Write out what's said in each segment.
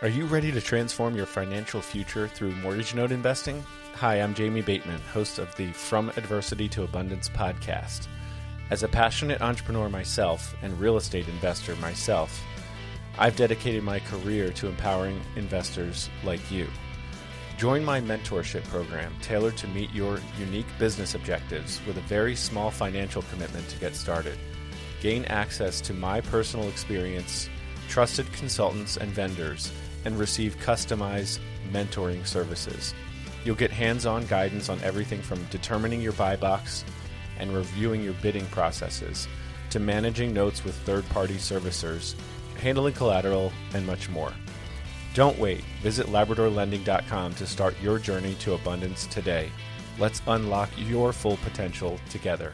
Are you ready to transform your financial future through mortgage note investing? Hi, I'm Jamie Bateman, host of the From Adversity to Abundance podcast. As a passionate entrepreneur myself and real estate investor myself, I've dedicated my career to empowering investors like you. Join my mentorship program tailored to meet your unique business objectives with a very small financial commitment to get started. Gain access to my personal experience, trusted consultants and vendors, and receive customized mentoring services. You'll get hands-on guidance on everything from determining your buy box and reviewing your bidding processes, to managing notes with third-party servicers, handling collateral, and much more. Don't wait. Visit LabradorLending.com to start your journey to abundance today. Let's unlock your full potential together.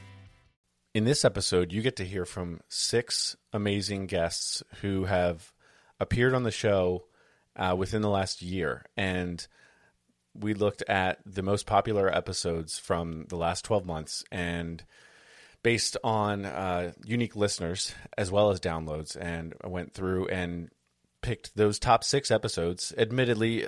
In this episode, you get to hear from 6 amazing guests who have appeared on the show within the last year, and we looked at the most popular episodes from the last 12 months, and based on unique listeners as well as downloads, and I went through and picked those top 6 episodes. Admittedly,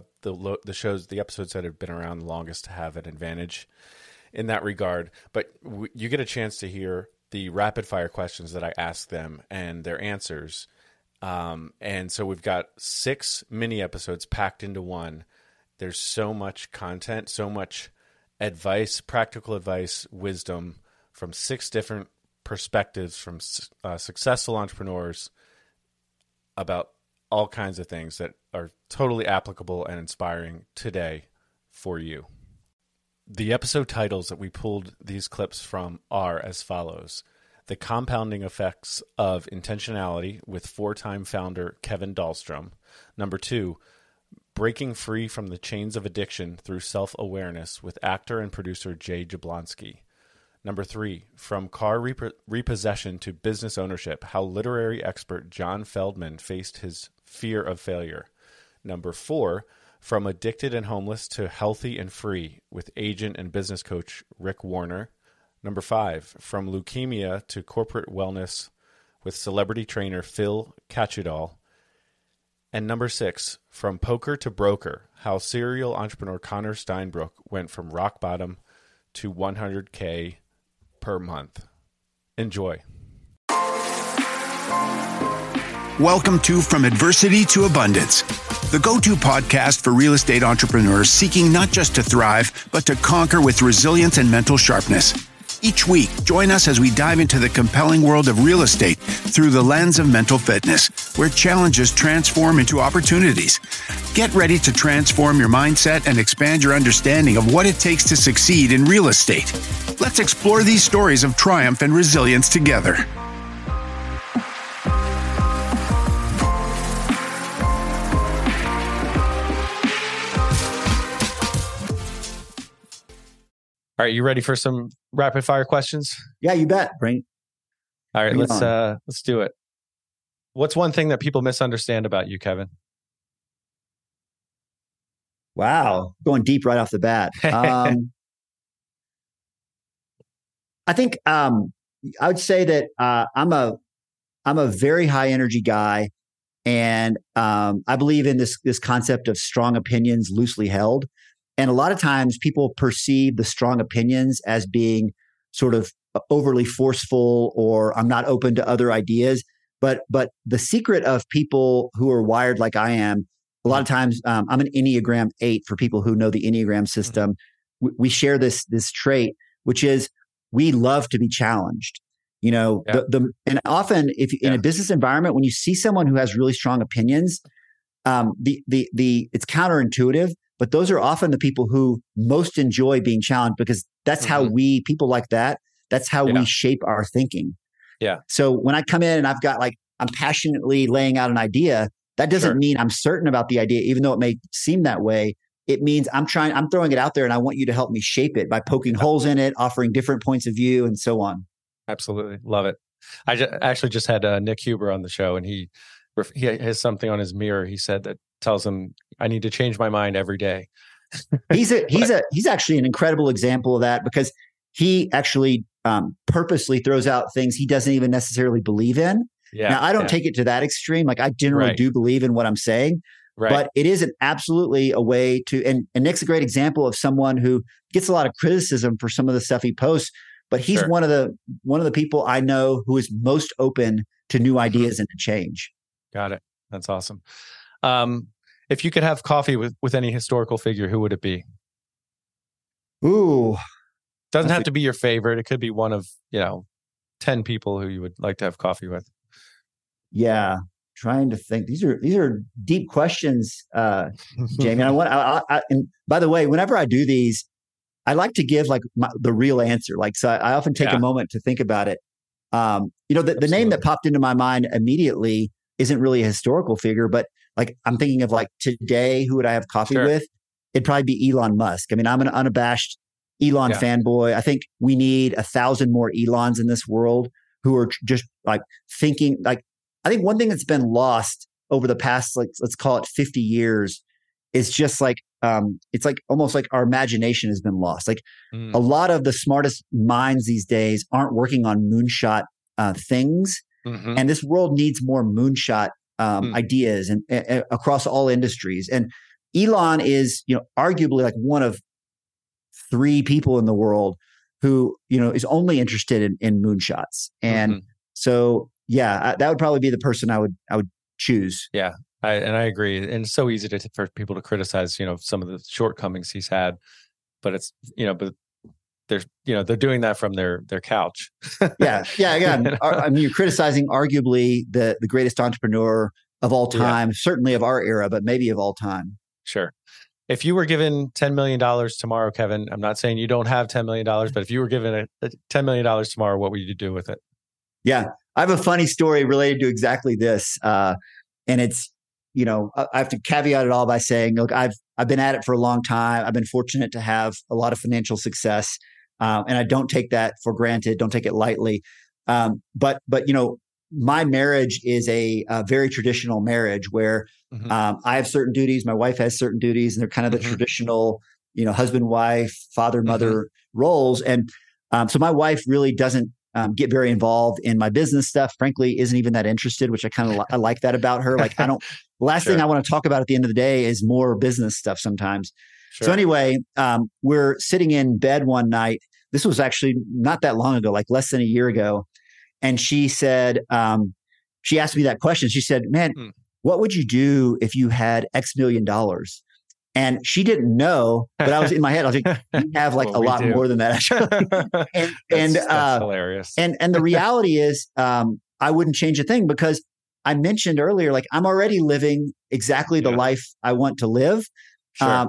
the episodes that have been around the longest have an advantage in that regard, but you get a chance to hear the rapid fire questions that I asked them and their answers. And so we've got 6 mini episodes packed into one. There's so much content, so much advice, practical advice, wisdom from 6 different perspectives from successful entrepreneurs about all kinds of things that are totally applicable and inspiring today for you. The episode titles that we pulled these clips from are as follows: The Compounding Effects of Intentionality with 4-time founder Kevin Dahlstrom. Number 2, Breaking Free from the Chains of Addiction Through Self-Awareness with actor and producer Jay Jablonski. Number 3, From Car Repossession to Business Ownership, How Literary Expert John Feldman Faced His Fear of Failure. Number 4, From Addicted and Homeless to Healthy and Free with agent and business coach Rick Warner. Number 5, From Leukemia to Corporate Wellness with celebrity trainer Phil Cachidal. And number 6, From Poker to Broker, How serial entrepreneur Connor Steinbrook went from rock bottom to $100K per month. Enjoy. Welcome to From Adversity to Abundance, the go-to podcast for real estate entrepreneurs seeking not just to thrive, but to conquer with resilience and mental sharpness. Each week, join us as we dive into the compelling world of real estate through the lens of mental fitness, where challenges transform into opportunities. Get ready to transform your mindset and expand your understanding of what it takes to succeed in real estate. Let's explore these stories of triumph and resilience together. All right, you ready for some rapid fire questions? Yeah, you bet. Bring. All right, let's do it. What's one thing that people misunderstand about you, Kevin? Wow, going deep right off the bat. I think I would say that I'm a very high energy guy, and I believe in this concept of strong opinions loosely held. And a lot of times people perceive the strong opinions as being sort of overly forceful, or I'm not open to other ideas. But the secret of people who are wired like I am, a lot of times I'm an Enneagram 8 for people who know the Enneagram system. We share this trait, which is we love to be challenged. You know, and often if in a business environment, when you see someone who has really strong opinions, it's counterintuitive. But those are often the people who most enjoy being challenged, because that's how people like that's how we shape our thinking. Yeah. So when I come in and I'm passionately laying out an idea, that doesn't mean I'm certain about the idea, even though it may seem that way. It means I'm throwing it out there and I want you to help me shape it by poking holes in it, offering different points of view, and so on. Absolutely. Love it. I actually just had Nick Huber on the show, and he has something on his mirror. He said that tells him I need to change my mind every day. He's actually an incredible example of that, because he actually purposely throws out things he doesn't even necessarily believe in, Yeah. Now, I don't take it to that extreme. Like, I generally do believe in what I'm saying, but it is absolutely a way to, and Nick's a great example of someone who gets a lot of criticism for some of the stuff he posts, but he's one of the people I know who is most open to new ideas and to change. Got it. That's awesome. If you could have coffee with any historical figure, who would it be? Ooh. Doesn't have to be your favorite. It could be one of, 10 people who you would like to have coffee with. Yeah. Trying to think. These are deep questions, Jamie. And and by the way, whenever I do these, I like to give like the real answer. Like, so I often take a moment to think about it. The name that popped into my mind immediately isn't really a historical figure, but like, I'm thinking of like today, who would I have coffee with? It'd probably be Elon Musk. I mean, I'm an unabashed Elon fanboy. I think we need 1,000 more Elons in this world who are just like thinking. Like, I think one thing that's been lost over the past, like, let's call it 50 years, is just like, it's like almost like our imagination has been lost. Like a lot of the smartest minds these days aren't working on moonshot things. And this world needs more moonshot ideas and across all industries. And Elon is, arguably like one of 3 people in the world who, is only interested in moonshots. And so, that would probably be the person I would choose. Yeah. I agree. And it's so easy for people to criticize, some of the shortcomings he's had, but it's, but they're doing that from their couch. Yeah. Again, I mean, you're criticizing arguably the greatest entrepreneur of all time, certainly of our era, but maybe of all time. Sure. If you were given $10 million tomorrow, Kevin, I'm not saying you don't have $10 million, but if you were given $10 million tomorrow, what would you do with it? Yeah. I have a funny story related to exactly this. And it's, I have to caveat it all by saying, look, I've been at it for a long time. I've been fortunate to have a lot of financial success. And I don't take that for granted. Don't take it lightly. But my marriage is a very traditional marriage where I have certain duties. My wife has certain duties, and they're kind of the traditional, husband, wife, father, mother roles. And so my wife really doesn't get very involved in my business stuff. Frankly, isn't even that interested, which I kind of I like that about her. Like, I don't. The last thing I want to talk about at the end of the day is more business stuff sometimes. Sure. So anyway, we're sitting in bed one night. This was actually not that long ago, like less than a year ago. And she said, she asked me that question. She said, man, what would you do if you had X million dollars? And she didn't know, but I was in my head. I was like, you have like a lot more than that, actually. That's hilarious. And the reality is, I wouldn't change a thing, because I mentioned earlier, like, I'm already living exactly the life I want to live. Sure.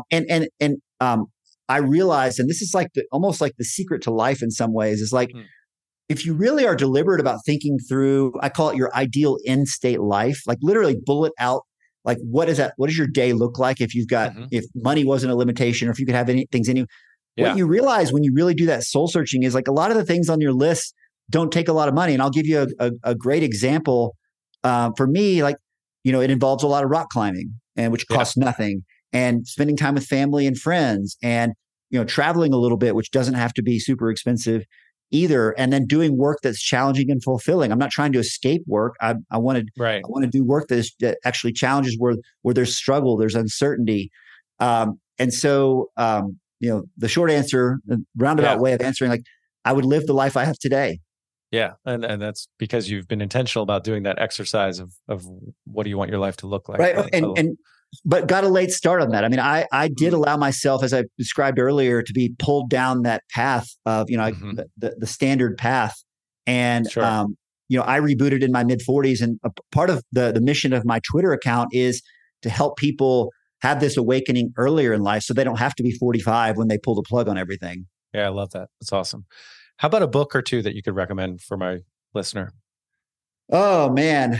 I realized, and this is like almost like the secret to life in some ways, is like, if you really are deliberate about thinking through, I call it your ideal end state life, like literally bullet out, like, what is that? What does your day look like if you've got, if money wasn't a limitation, or if you could have things in you? What you realize when you really do that soul searching is, like, a lot of the things on your list don't take a lot of money. And I'll give you a great example. For me, like, it involves a lot of rock climbing, and which costs nothing, and spending time with family and friends, and, traveling a little bit, which doesn't have to be super expensive either. And then doing work that's challenging and fulfilling. I'm not trying to escape work. I want to do work that actually challenges where there's struggle, there's uncertainty. And so, the short answer, the roundabout way of answering, like, I would live the life I have today. Yeah. And that's because you've been intentional about doing that exercise of what do you want your life to look like? Right. But got a late start on that. I mean, I did allow myself, as I described earlier, to be pulled down that path of, the standard path. And, I rebooted in my mid 40s. And a part of the mission of my Twitter account is to help people have this awakening earlier in life, so they don't have to be 45 when they pull the plug on everything. Yeah, I love that. That's awesome. How about a book or two that you could recommend for my listener? Oh, man.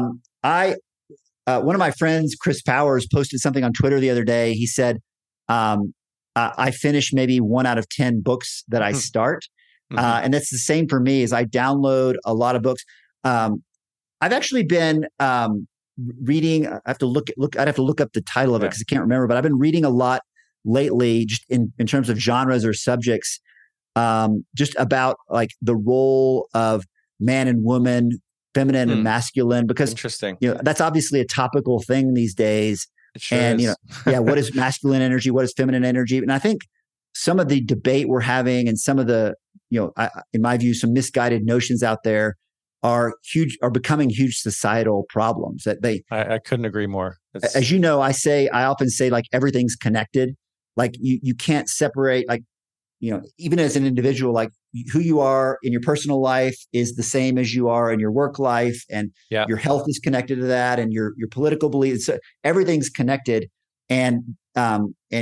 One of my friends, Chris Powers, posted something on Twitter the other day. He said, I finish maybe 1 out of 10 books that I start. And that's the same for me, as I download a lot of books. I've actually been reading, I'd have to look up the title of it because I can't remember, but I've been reading a lot lately, just in terms of genres or subjects, just about like the role of man and woman feminine and masculine, because interesting. That's obviously a topical thing these days. It sure and is. What is masculine energy? What is feminine energy? And I think some of the debate we're having and some of the, in my view, some misguided notions out there are becoming huge societal problems that I couldn't agree more. As you know, I often say like everything's connected. Like you can't separate, like, even as an individual, like who you are in your personal life is the same as you are in your work life, and your health is connected to that, and your political beliefs. So everything's connected, and not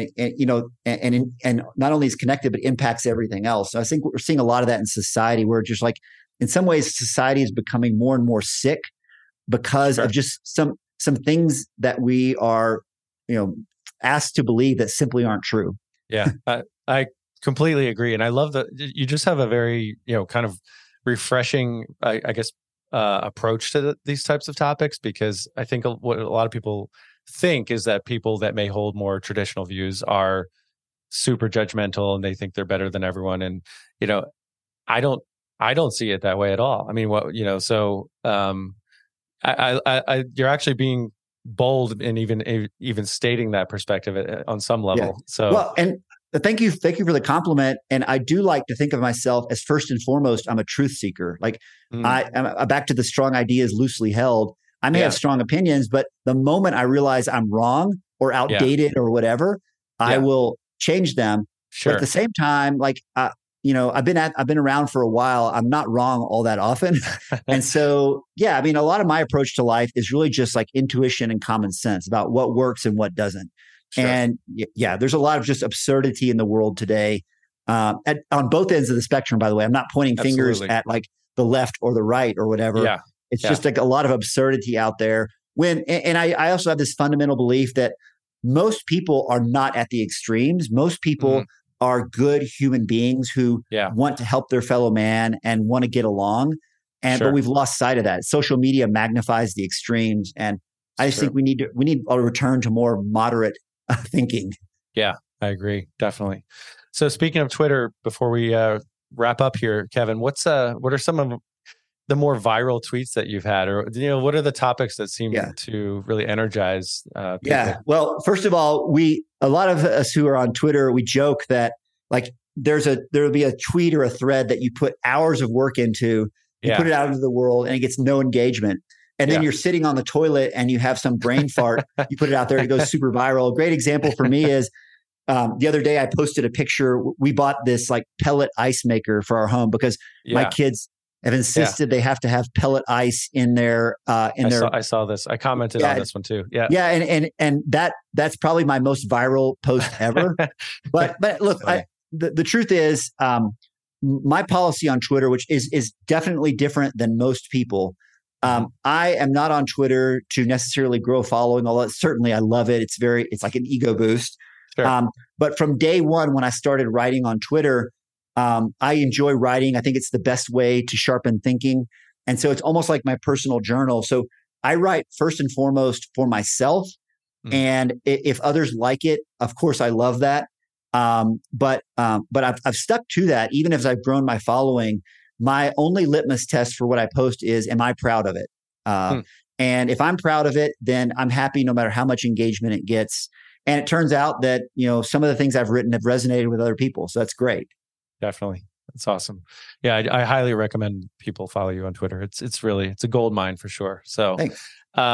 only is connected, but impacts everything else. So I think we're seeing a lot of that in society, where just like in some ways society is becoming more and more sick because of just some things that we are, asked to believe that simply aren't true. Yeah, I completely agree. And I love that you just have a very, kind of refreshing, I guess, approach to these types of topics, because I think what a lot of people think is that people that may hold more traditional views are super judgmental and they think they're better than everyone. And, I don't see it that way at all. I mean, so you're actually being bold and even stating that perspective on some level. Yeah. So, and thank you for the compliment. And I do like to think of myself as, first and foremost, I'm a truth seeker. Like I'm back to the strong ideas loosely held. I may have strong opinions, but the moment I realize I'm wrong or outdated or whatever, I will change them. Sure. But at the same time, like, I've been around for a while. I'm not wrong all that often. And so, a lot of my approach to life is really just like intuition and common sense about what works and what doesn't. Sure. And there's a lot of just absurdity in the world today, on both ends of the spectrum, by the way. I'm not pointing fingers at like the left or the right or whatever. Yeah. It's just like a lot of absurdity out there. And I also have this fundamental belief that most people are not at the extremes. Most people are good human beings who want to help their fellow man and want to get along. But we've lost sight of that. Social media magnifies the extremes. And I just think we need a return to more moderate thinking. Yeah, I agree. Definitely. So speaking of Twitter, before we wrap up here, Kevin, what are some of the more viral tweets that you've had, or what are the topics that seem to really energize people? Yeah. Well, first of all, a lot of us who are on Twitter, we joke that like there will be a tweet or a thread that you put hours of work into, you put it out into the world, and it gets no engagement. And then you're sitting on the toilet and you have some brain fart, you put it out there, it goes super viral. A great example for me is the other day I posted a picture. We bought this like pellet ice maker for our home because my kids have insisted they have to have pellet ice in their I saw this. I commented on this one too. Yeah. Yeah. And that's probably my most viral post ever. but look, the truth is, my policy on Twitter, which is definitely different than most people. I am not on Twitter to necessarily grow a following, although certainly I love it. It's like an ego boost. Sure. But from day one, when I started writing on Twitter, I enjoy writing. I think it's the best way to sharpen thinking. And so it's almost like my personal journal. So I write first and foremost for myself. And if others like it, of course, I love that. But I've stuck to that. Even as I've grown my following, my only litmus test for what I post is, am I proud of it? And if I'm proud of it, then I'm happy no matter how much engagement it gets. And it turns out that, some of the things I've written have resonated with other people. So that's great. Definitely. That's awesome. Yeah. I highly recommend people follow you on Twitter. It's a gold mine for sure. So, thanks.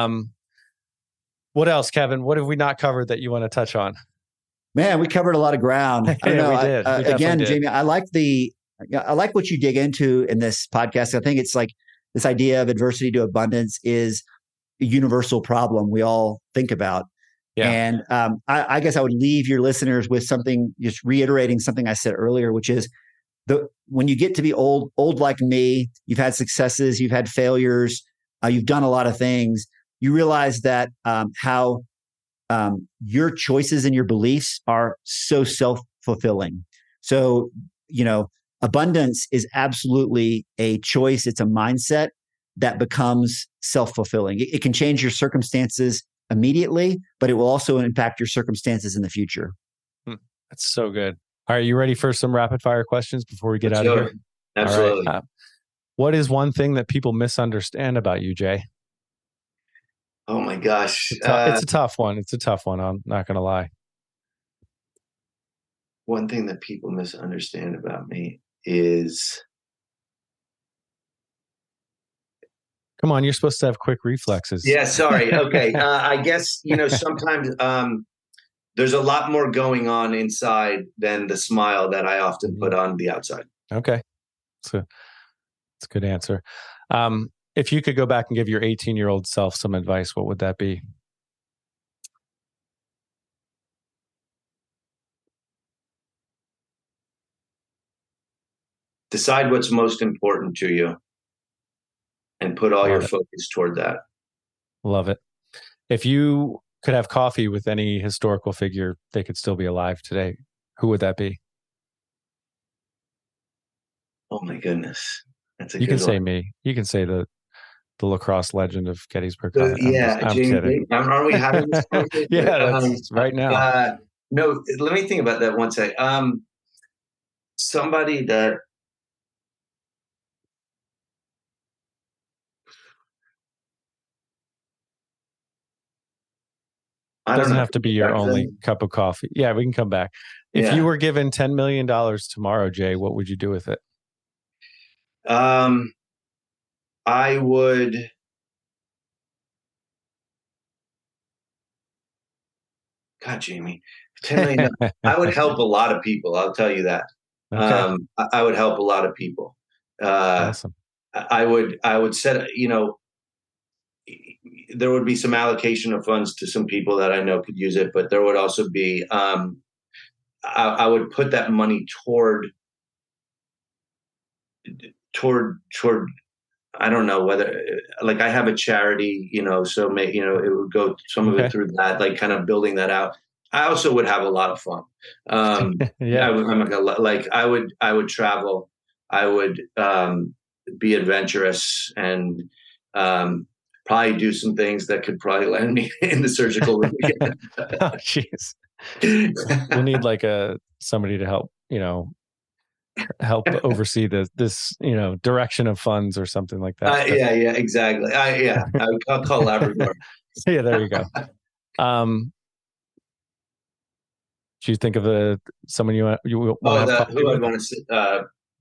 What else, Kevin? What have we not covered that you want to touch on? Man, we covered a lot of ground. I don't know. We did. Again, Jamie, I like what you dig into in this podcast. I think it's like this idea of adversity to abundance is a universal problem we all think about. Yeah. And I guess I would leave your listeners with something, just reiterating something I said earlier, which is when you get to be old like me, you've had successes, you've had failures, you've done a lot of things. You realize that how your choices and your beliefs are so self-fulfilling. So, abundance is absolutely a choice. It's a mindset that becomes self-fulfilling. It can change your circumstances immediately, but it will also impact your circumstances in the future. That's so good. All right, you ready for some rapid fire questions before we get out of here? Absolutely. What is one thing that people misunderstand about you, Jay? Oh my gosh. It's a tough one. It's a tough one. I'm not going to lie. One thing that people misunderstand about me is, come on, you're supposed to have quick reflexes. yeah, sorry. Okay. I guess, sometimes there's a lot more going on inside than the smile that I often put on the outside. Okay. It's a good answer. If you could go back and give your 18-year-old self some advice, what would that be? Decide what's most important to you and put all your focus toward that. Love it. If you could have coffee with any historical figure, they could still be alive today, who would that be? Oh my goodness. That's a you good can one. Say me. You can say the lacrosse legend of Gettysburg. Yeah, I'm kidding. Are we having this conversation? Yeah, that's right now. No, let me think about that one second. Somebody that it doesn't have to be your only cup of coffee. Yeah, we can come back. If you were given $10 million tomorrow, Jay, what would you do with it? I would. God, Jamie, $10 million. I would help a lot of people. I'll tell you that. Okay. I would help a lot of people. Awesome. I would set, there would be some allocation of funds to some people that I know could use it, but there would also be, I would put that money toward, I don't know whether, like, I have a charity, so it would go some of it through that, like kind of building that out. I also would have a lot of fun. Yeah. I would travel. I would be adventurous and probably do some things that could probably land me in the surgical room again. Oh, jeez. We'll need like somebody to help, help oversee this direction of funds or something like that. Yeah, exactly. I'll call Labrador. Yeah, there you go. Do you think of someone you want who I want to say?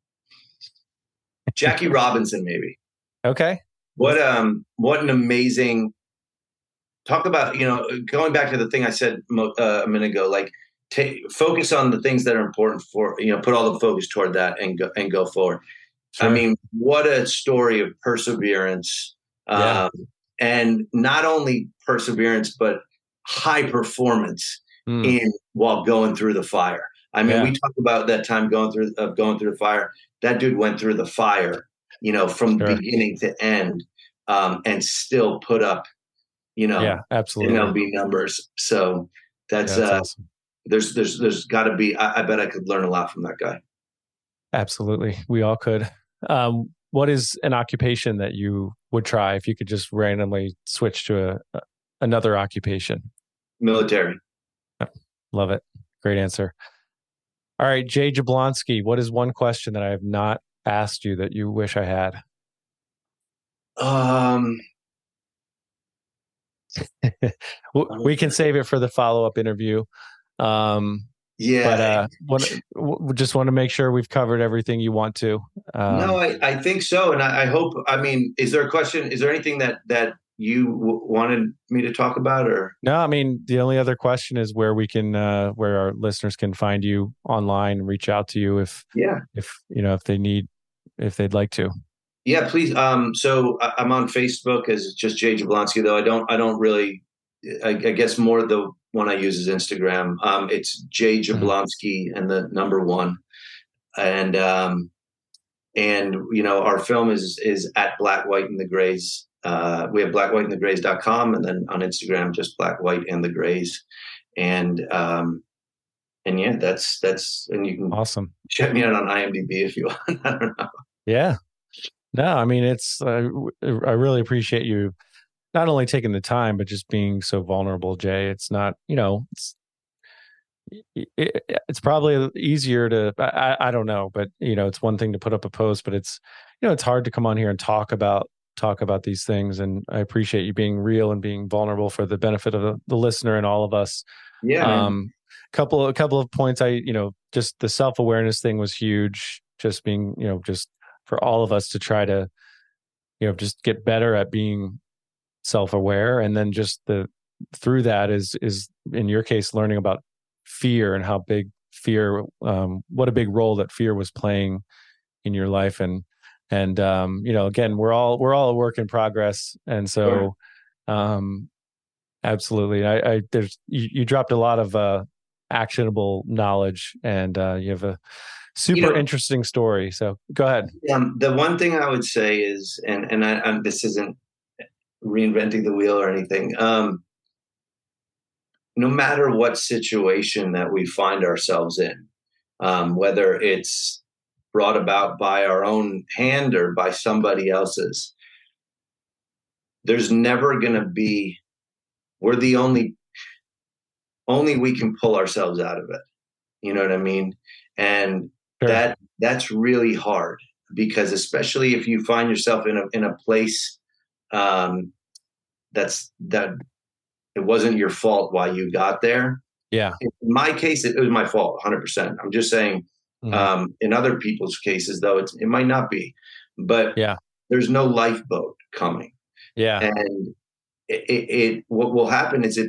Jackie Robinson, maybe. Okay. What an amazing, talk about, going back to the thing I said a minute ago, like focus on the things that are important for, put all the focus toward that and go forward. Sure. I mean, what a story of perseverance. And not only perseverance, but high performance while going through the fire. I mean, we talk about that time going through the fire. That dude went through the fire, from beginning to end, and still put up, absolutely MLB numbers. So that's awesome. There's got to be. I bet I could learn a lot from that guy. Absolutely, we all could. What is an occupation that you would try if you could just randomly switch to another occupation? Military. Love it. Great answer. All right, Jay Jablonski, what is one question that I have not asked you that you wish I had? We can save it for the follow-up interview. But just want to make sure we've covered everything you want to. No, I think so. And I hope, is there a question? Is there anything that you wanted me to talk about, or? No, I mean, the only other question is where we can, where our listeners can find you online and reach out to you if they'd like to. Yeah, please. So I'm on Facebook as just Jay Jablonski, though. I don't really, I guess more the one I use is Instagram. It's Jay Jablonski and the number 1. And our film is at Black, White, and the Grays. We have blackwhiteandthegrays.com, and then on Instagram, just Black, White, and the Grays. And yeah, that's, and you can awesome. Check me out on IMDb if you want. I don't know. Yeah. No, I mean, it's, I really appreciate you not only taking the time, but just being so vulnerable, Jay. It's not, it's probably easier to, I don't know, but it's one thing to put up a post, but it's hard to come on here and talk about these things. And I appreciate you being real and being vulnerable for the benefit of the listener and all of us. Yeah. Couple of points. Just the self-awareness thing was huge. Just being, just for all of us to try to, just get better at being self-aware. And then just through that is in your case, learning about fear and how big fear, what a big role that fear was playing in your life. And again, we're all a work in progress. And so, absolutely. You dropped a lot of, actionable knowledge, and you have a super interesting story. So go ahead. The one thing I would say is, and this isn't reinventing the wheel or anything. No matter what situation that we find ourselves in, whether it's brought about by our own hand or by somebody else's, there's never going to be, we're the only we can pull ourselves out of it. You know what I mean? And sure. that's really hard, because especially if you find yourself in a place that it wasn't your fault why you got there. Yeah. In my case, it was my fault 100%. I'm just saying, in other people's cases, though, it might not be, but there's no lifeboat coming. Yeah. And what will happen is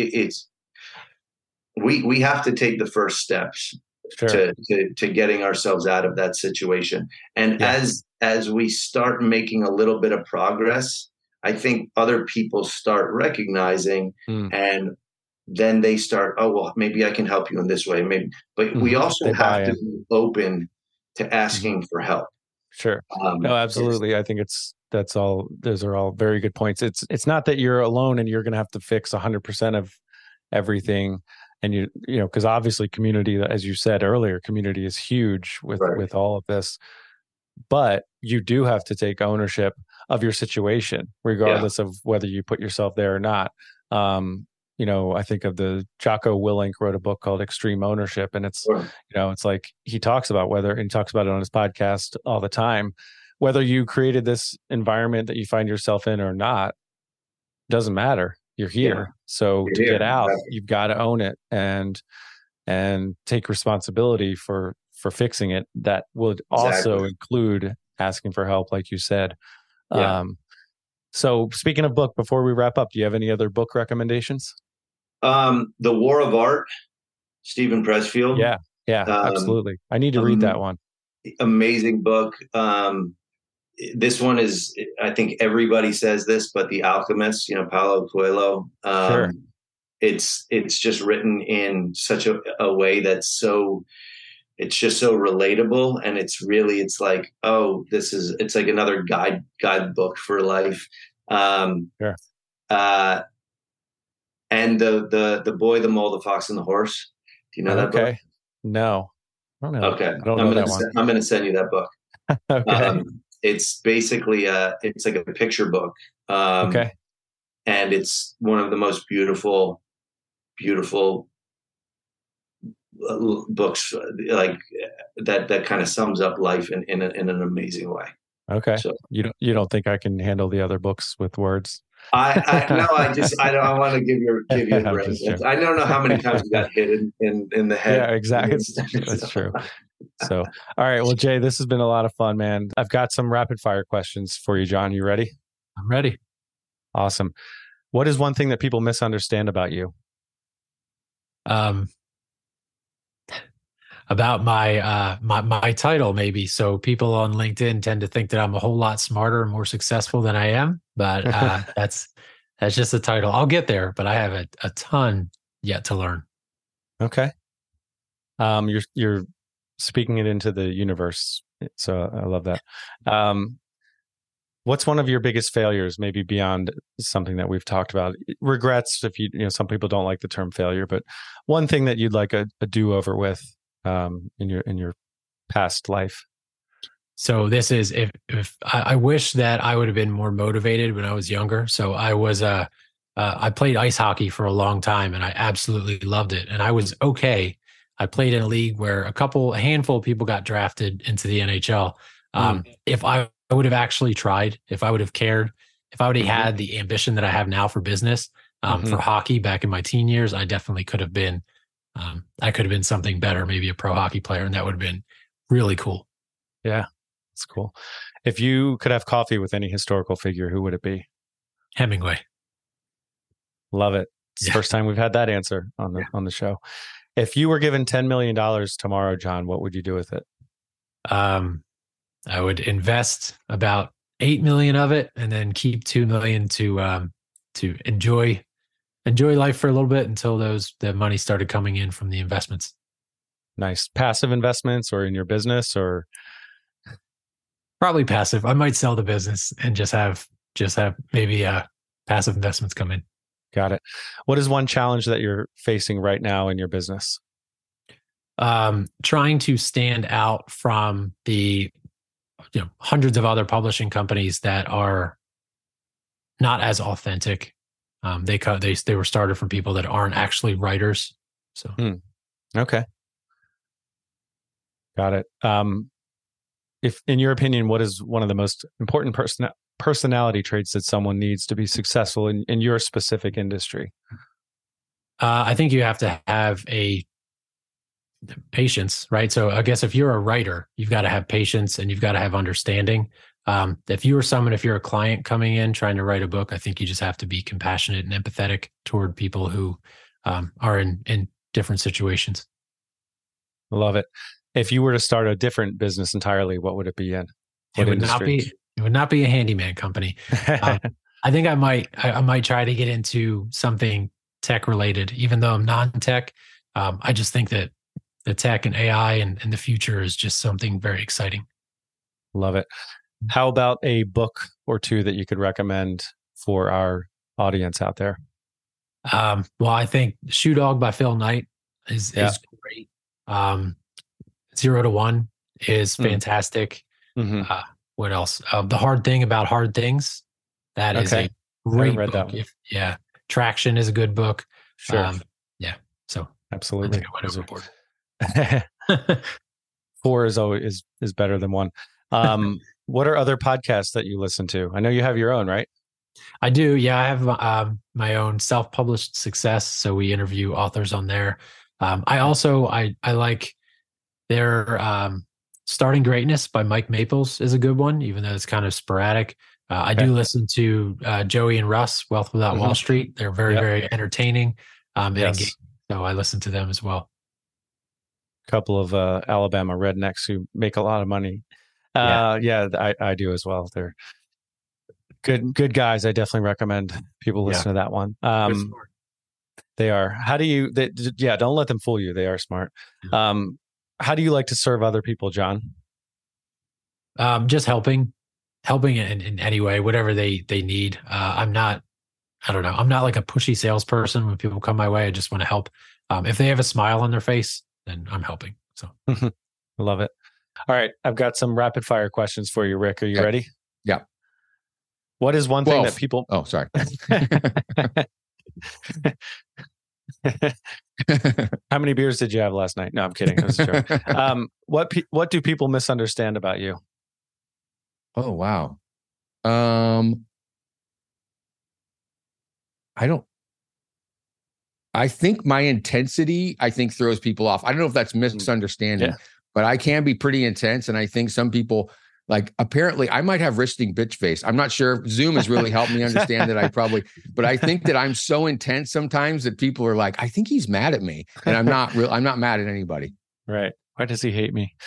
we have to take the first steps to getting ourselves out of that situation. And as we start making a little bit of progress, I think other people start recognizing, and then they start, oh, well, maybe I can help you in this way. Maybe, but we also have to be open to asking for help. Sure. No, absolutely. I think those are all very good points. It's not that you're alone and you're going to have to fix 100% of everything. And because obviously community, as you said earlier, community is huge with all of this, but you do have to take ownership of your situation, regardless of whether you put yourself there or not. I think of Jocko Willink wrote a book called Extreme Ownership, and it's, it's like he talks about he talks about it on his podcast all the time, whether you created this environment that you find yourself in or not, doesn't matter. You're here. Yeah. So to get out, you've got to own it and take responsibility for fixing it. That would also include asking for help, like you said. Yeah. So speaking of book, before we wrap up, do you have any other book recommendations? The War of Art, Stephen Pressfield. Yeah, absolutely. I need to read that one. Amazing book. This one is, I think everybody says this, but The Alchemist, Paulo Coelho. Sure. It's just written in such a way that's it's just so relatable. And it's like, oh, it's like another guidebook for life. Sure. And the Boy, the Mole, the Fox, and the Horse. Do you know that book? No. I don't know. Okay. I don't know that one. I'm going to send you that book. Okay. It's basically it's like a picture book. Okay. And it's one of the most beautiful books, like that kind of sums up life in an amazing way. Okay. So you don't think I can handle the other books with words? I want to give you a break. I don't know how many times you got hit in the head. Yeah, exactly. That's true. So, all right. Well, Jay, this has been a lot of fun, man. I've got some rapid fire questions for you, John. You ready? I'm ready. Awesome. What is one thing that people misunderstand about you? About my title, maybe. So people on LinkedIn tend to think that I'm a whole lot smarter and more successful than I am, but that's just the title. I'll get there, but I have a ton yet to learn. Okay. You're speaking it into the universe, so I love that. What's one of your biggest failures, maybe beyond something that we've talked about? Regrets, if some people don't like the term failure, but one thing that you'd like a do-over with in your past life. So this is if I wish that I would have been more motivated when I was younger. So I was I played ice hockey for a long time and I absolutely loved it. And I was okay. I played in a league where a handful of people got drafted into the NHL. If I would have actually tried, if I would have cared, if I would have had the ambition that I have now for business, for hockey back in my teen years, I definitely could have been, I could have been something better, maybe a pro hockey player. And that would have been really cool. Yeah, that's cool. If you could have coffee with any historical figure, who would it be? Hemingway. Love it. It's the first time we've had that answer on the show. If you were given $10 million tomorrow, John, what would you do with it? I would invest about 8 million of it and then keep 2 million to enjoy life for a little bit until the money started coming in from the investments. Nice. Passive investments or in your business, or probably passive. I might sell the business and just have maybe passive investments come in. Got it. What is one challenge that you're facing right now in your business? Trying to stand out from the hundreds of other publishing companies that are not as authentic. They were started from people that aren't actually writers. So okay, got it. If in your opinion, what is one of the most important personality traits that someone needs to be successful in your specific industry? I think you have to have a patience, right? So I guess if you're a writer, you've got to have patience and you've got to have understanding. If you're a client coming in trying to write a book, I think you just have to be compassionate and empathetic toward people who are in different situations. I love it. If you were to start a different business entirely, what would it be in? It would not be a handyman company. I think I might try to get into something tech related, even though I'm non-tech. I just think that the tech and AI and the future is just something very exciting. Love it. How about a book or two that you could recommend for our audience out there? Well, I think Shoe Dog by Phil Knight is great. 0 to 1 is fantastic. What else? The Hard Thing About Hard Things. That is a great book. That one. Traction is a good book. Sure. So absolutely. I went overboard. 4 is always is better than 1. What are other podcasts that you listen to? I know you have your own, right? I do. Yeah, I have my own self-published Success. So we interview authors on there. I also I like their Starting Greatness by Mike Maples is a good one, even though it's kind of sporadic. I do listen to Joey and Russ, Wealth Without Wall Street. They're very, very entertaining and engaging. So I listen to them as well. A couple of Alabama rednecks who make a lot of money. I do as well. They're good guys. I definitely recommend people listen to that one. They are. How do you? Don't let them fool you. They are smart. How do you like to serve other people, John? Just helping in any way, whatever they need. I'm not like a pushy salesperson. When people come my way, I just want to help. If they have a smile on their face, then I'm helping. So love it. All right. I've got some rapid fire questions for you, Rick. Are you ready? Yeah. What is one thing that people... Oh, sorry. How many beers did you have last night? No, I'm kidding. That was a joke. What do people misunderstand about you? Oh, wow. I think my intensity, throws people off. I don't know if that's misunderstanding, but I can be pretty intense. And I think some people, apparently I might have resting bitch face. I'm not sure. Zoom has really helped me understand that but I think that I'm so intense sometimes that people are like, I think he's mad at me. And I'm not mad at anybody. Right. Why does he hate me?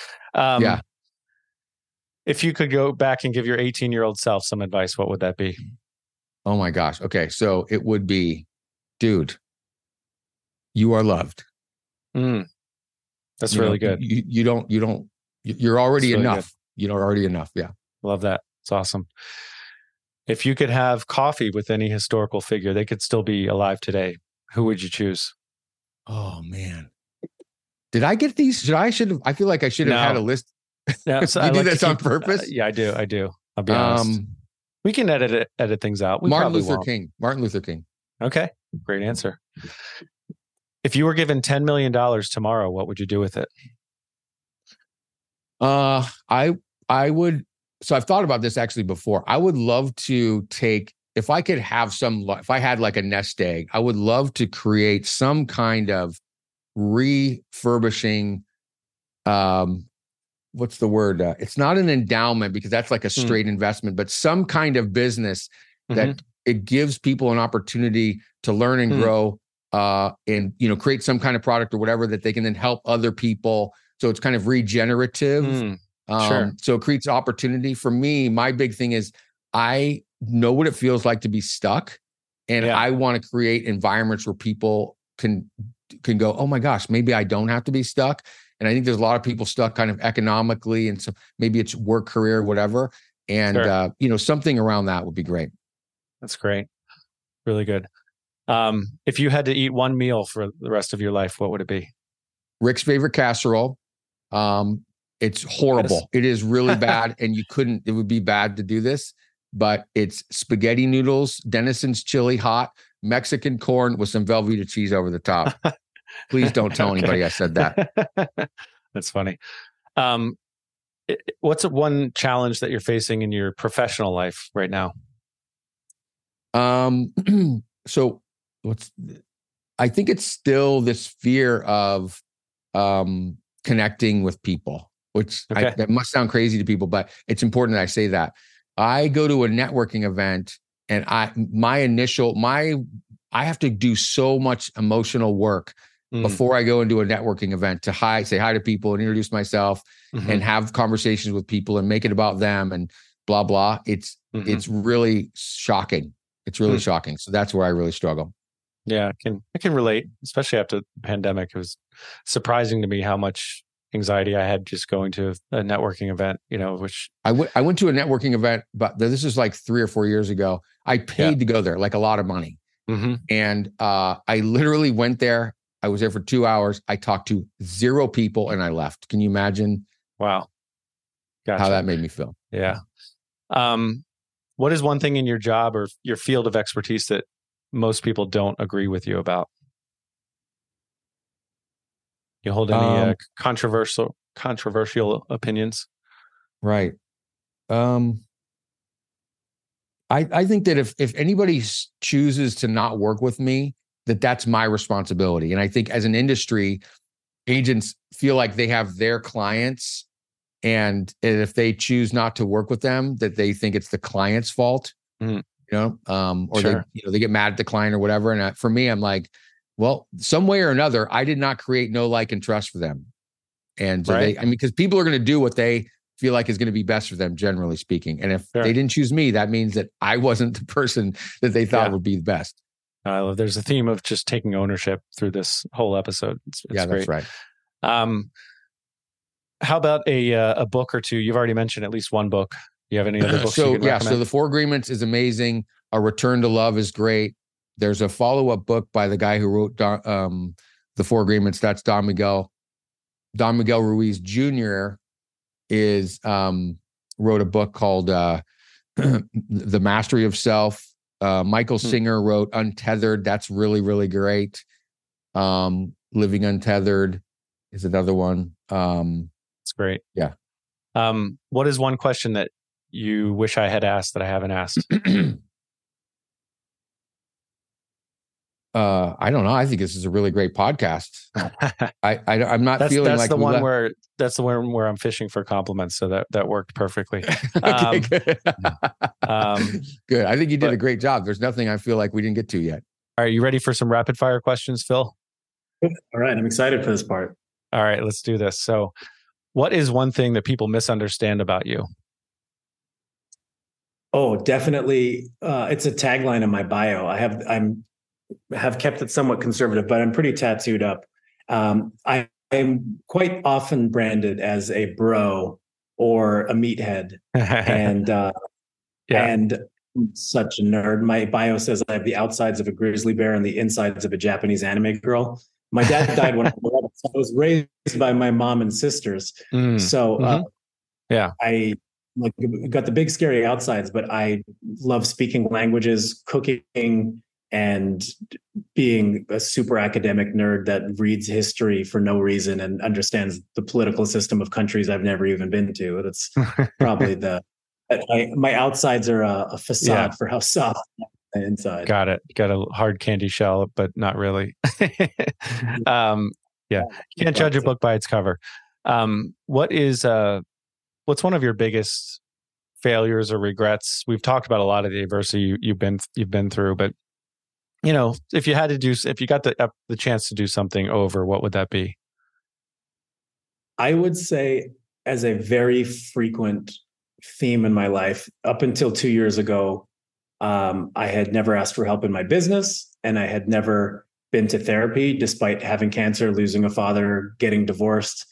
If you could go back and give your 18-year-old self some advice, what would that be? Oh my gosh. Okay. So it would be, dude, you are loved. That's really good. You're already enough. Good. You're already enough. Yeah. Love that. It's awesome. If you could have coffee with any historical figure, they could still be alive today, who would you choose? Oh man. Did I get these? I feel like I should have had a list. No, so you do this on purpose? Yeah, I do. I'll be honest. We can edit things out. Martin Luther King. Okay. Great answer. If you were given $10 million tomorrow, what would you do with it? I would. So I've thought about this actually before. I would love to if I could have if I had like a nest egg, I would love to create some kind of refurbishing. What's the word? It's not an endowment because that's like a straight investment, but some kind of business that it gives people an opportunity to learn and grow, and create some kind of product or whatever that they can then help other people. So it's kind of regenerative. Sure. So it creates opportunity for me. My big thing is I know what it feels like to be stuck, and I want to create environments where people can go, oh my gosh, maybe I don't have to be stuck. And I think there's a lot of people stuck kind of economically, and so maybe it's work, career, whatever. And something around that would be great. That's great. Really good. If you had to eat one meal for the rest of your life, what would it be? Rick's favorite casserole. It's horrible. Yes. It is really bad. And it would be bad to do this, but it's spaghetti noodles, Denison's chili hot, Mexican corn with some Velveeta cheese over the top. Please don't tell anybody I said that. That's funny. What's one challenge that you're facing in your professional life right now? So I think it's still this fear of connecting with people, which that must sound crazy to people, but it's important that I say that. I go to a networking event and I have to do so much emotional work before I go into a networking event to say hi to people and introduce myself and have conversations with people and make it about them and blah, blah. It's really shocking. It's really shocking. So that's where I really struggle. Yeah, I can relate, especially after the pandemic. It was surprising to me how much anxiety I had just going to a networking event, which I went to a networking event, but this is like 3 or 4 years ago. I paid to go there, like a lot of money. And I literally went there. I was there for 2 hours. I talked to 0 people and I left. Can you imagine? Wow. How that made me feel? Yeah. What is one thing in your job or your field of expertise that most people don't agree with you about? You hold any controversial opinions? Right. I think that if anybody chooses to not work with me, that's my responsibility. And I think as an industry, agents feel like they have their clients, and if they choose not to work with them, that they think it's the client's fault. Or they get mad at the client or whatever. And for me, I'm like, well, some way or another, I did not create know, like, and trust for them. And so because people are going to do what they feel like is going to be best for them, generally speaking. And if they didn't choose me, that means that I wasn't the person that they thought would be the best. There's a theme of just taking ownership through this whole episode. It's great. That's right. How about a book or two? You've already mentioned at least one book. Do you have any other books you can recommend? So The 4 Agreements is amazing. A Return to Love is great. There's a follow-up book by the guy who wrote The 4 Agreements. That's Don Miguel. Don Miguel Ruiz Jr. wrote a book called The Mastery of Self. Michael Singer wrote Untethered. That's really, really great. Living Untethered is another one. It's great. Yeah. What is one question that you wish I had asked that I haven't asked? I don't know. I think this is a really great podcast. I'm not feeling that's like the one where that's the one where I'm fishing for compliments. So that worked perfectly. Okay, good. Good. I think you did a great job. There's nothing I feel like we didn't get to yet. Are you ready for some rapid fire questions, Phil? All right. I'm excited for this part. All right, let's do this. So, what is one thing that people misunderstand about you? Oh, definitely. It's a tagline in my bio. I have kept it somewhat conservative, but I'm pretty tattooed up. I am quite often branded as a bro or a meathead, and and such a nerd. My bio says I have the outsides of a grizzly bear and the insides of a Japanese anime girl. My dad died when I was raised by my mom and sisters. So I got the big scary outsides, but I love speaking languages, cooking, and being a super academic nerd that reads history for no reason and understands the political system of countries I've never even been to. That's probably my outsides are a facade for how soft my inside. Got it. Got a hard candy shell, but not really. You can't judge a book by its cover. What's one of your biggest failures or regrets? We've talked about a lot of the adversity you've been through, but if you got the chance to do something over, what would that be? I would say, as a very frequent theme in my life, up until 2 years ago, I had never asked for help in my business, and I had never been to therapy, despite having cancer, losing a father, getting divorced.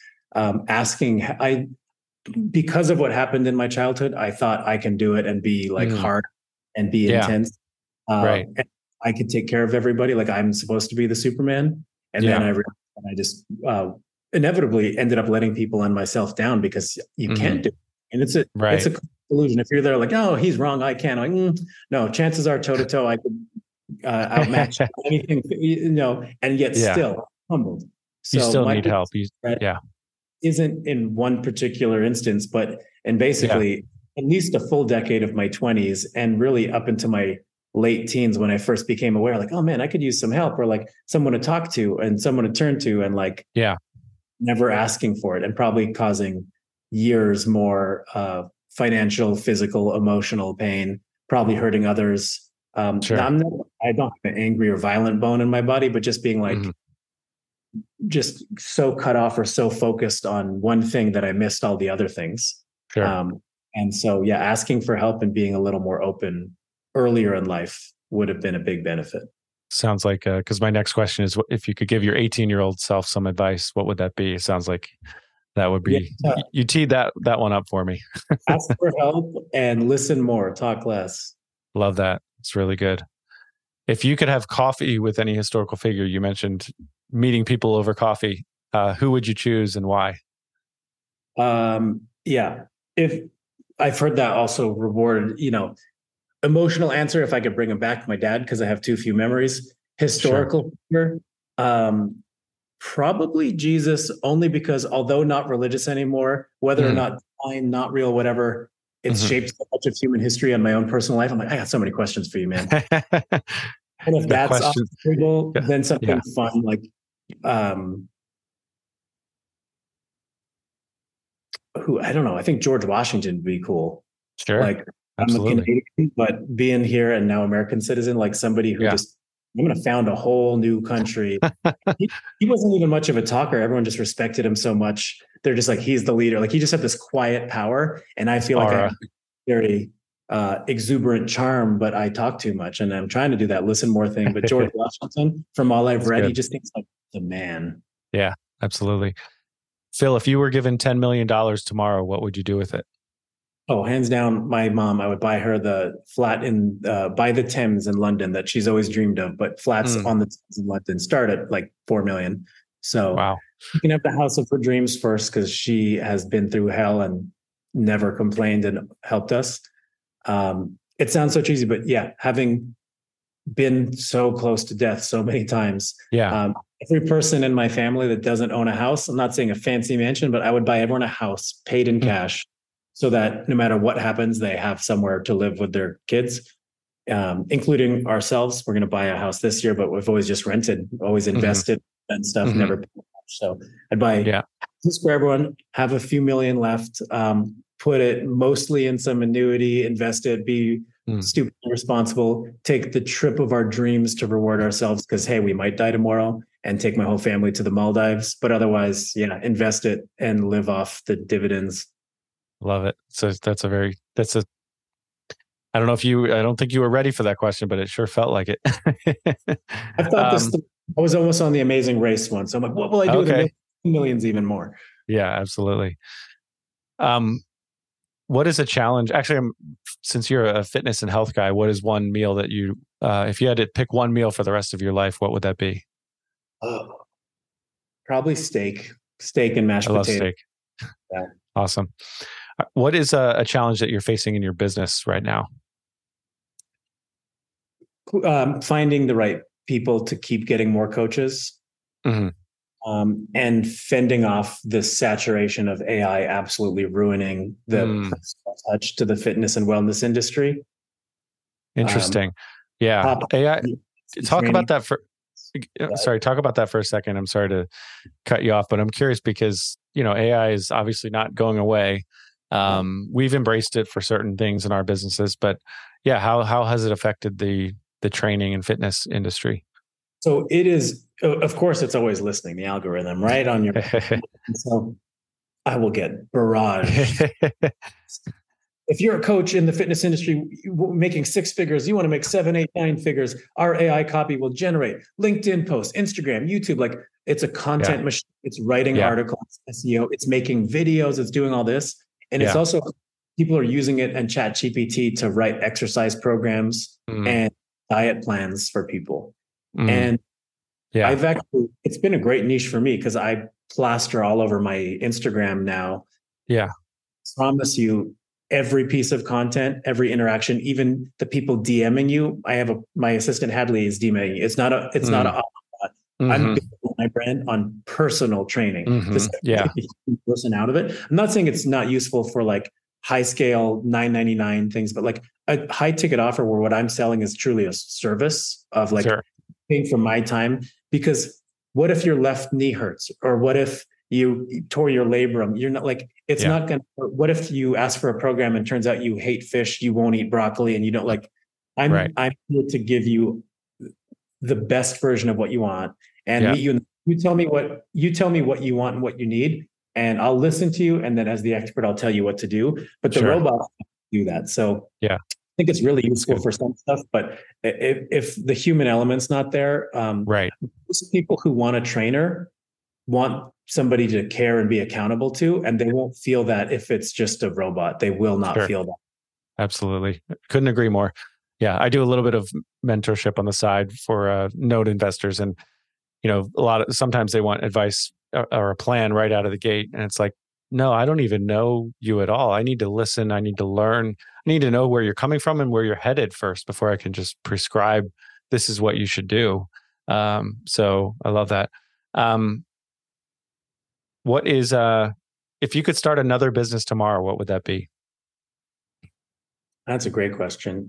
Because of what happened in my childhood, I thought I can do it and be hard and be intense. Right. And I could take care of everybody. Like, I'm supposed to be the Superman. And then I just inevitably ended up letting people and myself down, because you can't do it. And it's a illusion. If you're there like, oh, he's wrong, I can. Like, no, chances are toe to toe, I could outmatch anything, and yet still humbled. So you still need help. Isn't in one particular instance, but basically at least a full decade of my 20s, and really up into my late teens, when I first became aware, like, oh man, I could use some help, or like someone to talk to and someone to turn to, and never asking for it, and probably causing years more financial, physical, emotional pain, probably hurting others. Sure. I don't have an angry or violent bone in my body, but just being like, just so cut off or so focused on one thing that I missed all the other things. Sure. And so, asking for help and being a little more open earlier in life would have been a big benefit. Sounds like, because my next question is, if you could give your 18-year-old self some advice, what would that be? It sounds like that would be, you teed that one up for me. Ask for help and listen more, talk less. Love that. It's really good. If you could have coffee with any historical figure, you mentioned meeting people over coffee, who would you choose and why? If I've heard that also rewarded, emotional answer, if I could bring him back, my dad, because I have too few memories. Historical figure, probably Jesus, only because, although not religious anymore, whether or not divine, not real, whatever, it's shaped so much of human history and my own personal life. I'm like, I got so many questions for you, man. And if that's off the table, then something fun like I don't know. I think George Washington would be cool. Sure. Like, absolutely. I'm a Canadian, but being here and now American citizen, like somebody who I'm going to found a whole new country. He wasn't even much of a talker. Everyone just respected him so much. They're just like, he's the leader. Like, he just had this quiet power. And I feel like I have a very exuberant charm, but I talk too much. And I'm trying to do that listen more thing. But George Washington, from all I've read, he just thinks like the man. Yeah, absolutely. Phil, if you were given $10 million tomorrow, what would you do with it? Oh, hands down, my mom. I would buy her the flat by the Thames in London that she's always dreamed of, but flats on the Thames in London start at like $4 million. So wow. You can have the house of her dreams first, because she has been through hell and never complained and helped us. It sounds so cheesy, but having been so close to death so many times. Every person in my family that doesn't own a house, I'm not saying a fancy mansion, but I would buy everyone a house paid in cash, so that no matter what happens, they have somewhere to live with their kids, including ourselves. We're going to buy a house this year, but we've always just rented, always invested and stuff, never paid cash. So I'd buy houses for everyone, have a few million left, put it mostly in some annuity, invest it, be stupid responsible, take the trip of our dreams to reward ourselves, because, hey, we might die tomorrow, and take my whole family to the Maldives. But otherwise, invest it and live off the dividends. Love it. So I don't think you were ready for that question, but it sure felt like it. I thought I was almost on The Amazing Race once. So I'm like, what will I do with the millions even more? Yeah, absolutely. What is a challenge? Actually, since you're a fitness and health guy, what is one meal that you, if you had to pick one meal for the rest of your life, what would that be? Probably steak and mashed potatoes. I love steak. Yeah. Awesome. What is a challenge that you're facing in your business right now? finding the right people to keep getting more coaches, and fending off this saturation of AI absolutely ruining the personal touch to the fitness and wellness industry. Interesting. Yeah. AI. Talk about that for. Sorry, talk about that for a second. I'm sorry to cut you off, but I'm curious because, AI is obviously not going away. We've embraced it for certain things in our businesses, but yeah, how has it affected the training and fitness industry? So it is, of course, it's always listening, the algorithm, right? On your, so I will get barraged. If you're a coach in the fitness industry making 6 figures, you want to make 7, 8, 9 figures, our AI copy will generate LinkedIn posts, Instagram, YouTube. Like, it's a content machine. It's writing articles, SEO, it's making videos, it's doing all this. And it's also, people are using it and ChatGPT to write exercise programs and diet plans for people. And I've actually, it's been a great niche for me because I plaster all over my Instagram now. Yeah. I promise you, every piece of content, every interaction, even the people DMing you. My assistant Hadley is DMing you. It's not a I'm building my brand on personal training. This person out of it. I'm not saying it's not useful for like high scale $9.99 things, but like a high ticket offer where what I'm selling is truly a service of like paying for my time. Because what if your left knee hurts, or what if you tore your labrum? You're not like, it's not going to, what if you ask for a program and turns out you hate fish, you won't eat broccoli, and you don't like, I'm here to give you the best version of what you want and meet you. You tell me what you want and what you need, and I'll listen to you. And then as the expert, I'll tell you what to do, but the robot do that. So I think it's really useful for some stuff, but if the human element's not there, most people who want a trainer want somebody to care and be accountable to, and they won't feel that if it's just a robot. They will not feel that. Absolutely. Couldn't agree more. Yeah. I do a little bit of mentorship on the side for node investors, and sometimes they want advice or a plan right out of the gate. And it's like, no, I don't even know you at all. I need to listen. I need to learn. I need to know where you're coming from and where you're headed first before I can just prescribe this is what you should do. So I love that. What is, if you could start another business tomorrow, what would that be? That's a great question.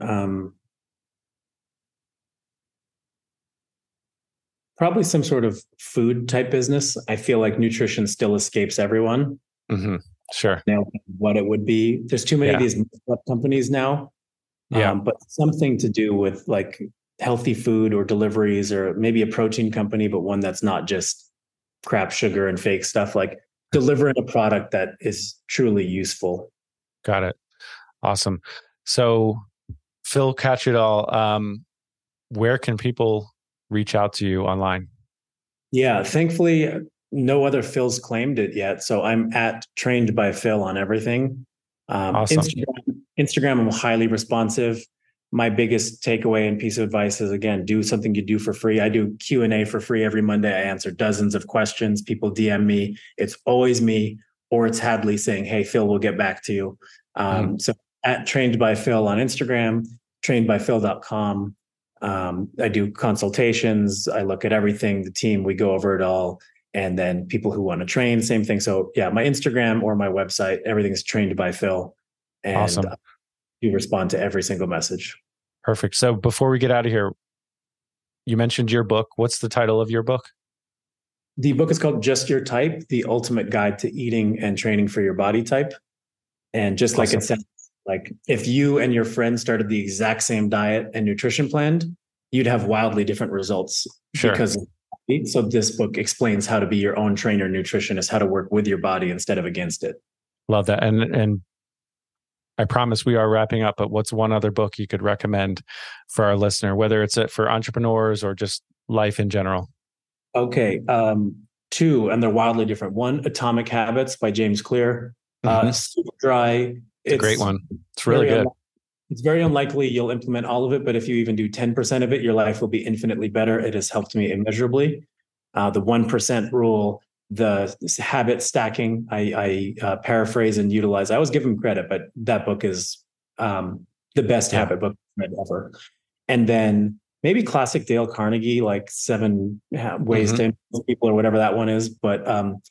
Probably some sort of food type business. I feel like nutrition still escapes everyone. Sure. Now, what it would be, there's too many of these companies now. But something to do with like healthy food or deliveries, or maybe a protein company, but one that's not just crap sugar and fake stuff, like delivering a product that is truly useful. Got it. Awesome. So Phil Catchedall, where can people reach out to you online? Yeah, thankfully, no other Phil's claimed it yet. So I'm at Trained by Phil on everything. Awesome. Instagram, I'm highly responsive. My biggest takeaway and piece of advice is, again, do something you do for free. I do Q&A for free every Monday. I answer dozens of questions. People DM me. It's always me, or it's Hadley saying, hey, Phil, we'll get back to you. So at Trained by Phil on Instagram, trainedbyphil.com. I do consultations. I look at everything, the team, we go over it all. And then people who want to train, same thing. So yeah, my Instagram or my website, everything's Trained by Phil. And awesome. You respond to every single message. Perfect. So before we get out of here, you mentioned your book. What's the title of your book? The book is called Just Your Type, The Ultimate Guide to Eating and Training for Your Body Type. And just like it sounds, like if you and your friend started the exact same diet and nutrition plan, you'd have wildly different results. Because so this book explains how to be your own trainer, nutritionist, how to work with your body instead of against it. Love that. And I promise we are wrapping up, but what's one other book you could recommend for our listener, whether it's for entrepreneurs or just life in general? Okay. 2, and they're wildly different. 1, Atomic Habits by James Clear. Super dry. It's a great one. It's really good. It's very unlikely you'll implement all of it, but if you even do 10% of it, your life will be infinitely better. It has helped me immeasurably. The 1% rule, the habit stacking, I paraphrase and utilize. I always give him credit, but that book is the best habit book I've read ever. And then maybe classic Dale Carnegie, like 7 ways to influence people or whatever that one is. But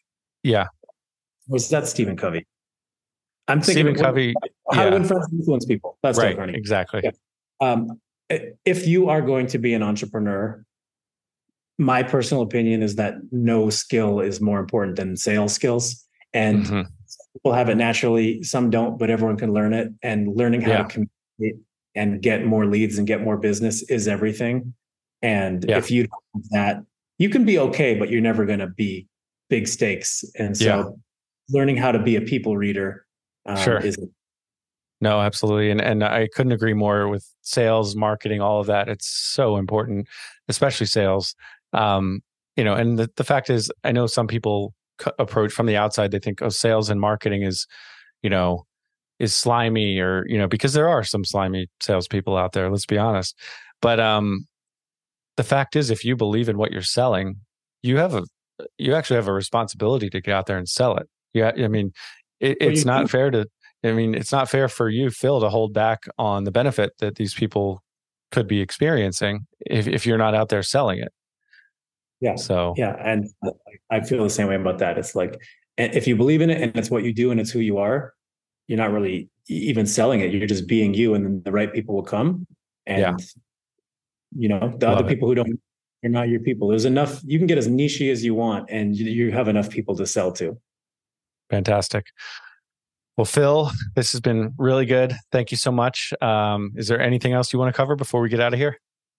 was that Stephen Covey? I'm thinking Stephen Covey. How to influence people. That's right. Dale Carnegie. Exactly. Yeah. If you are going to be an entrepreneur, my personal opinion is that no skill is more important than sales skills. And people have it naturally, some don't, but everyone can learn it. And learning how to communicate and get more leads and get more business is everything. And if you don't have that, you can be okay, but you're never going to be big stakes. And so learning how to be a people reader is. No, absolutely. And I couldn't agree more with sales, marketing, all of that. It's so important, especially sales. And the fact is, I know some people approach from the outside, they think, oh, sales and marketing is slimy, or, because there are some slimy salespeople out there, let's be honest. But the fact is, if you believe in what you're selling, you actually have a responsibility to get out there and sell it. Yeah. I mean, it's not fair for you, Phil, to hold back on the benefit that these people could be experiencing if you're not out there selling it. Yeah. So and I feel the same way about that. It's like, if you believe in it and it's what you do and it's who you are, you're not really even selling it. You're just being you, and then the right people will come. And the other people who don't, you're not your people. There's enough. You can get as niche as you want, and you have enough people to sell to. Fantastic. Well, Phil, this has been really good. Thank you so much. Is there anything else you want to cover before we get out of here?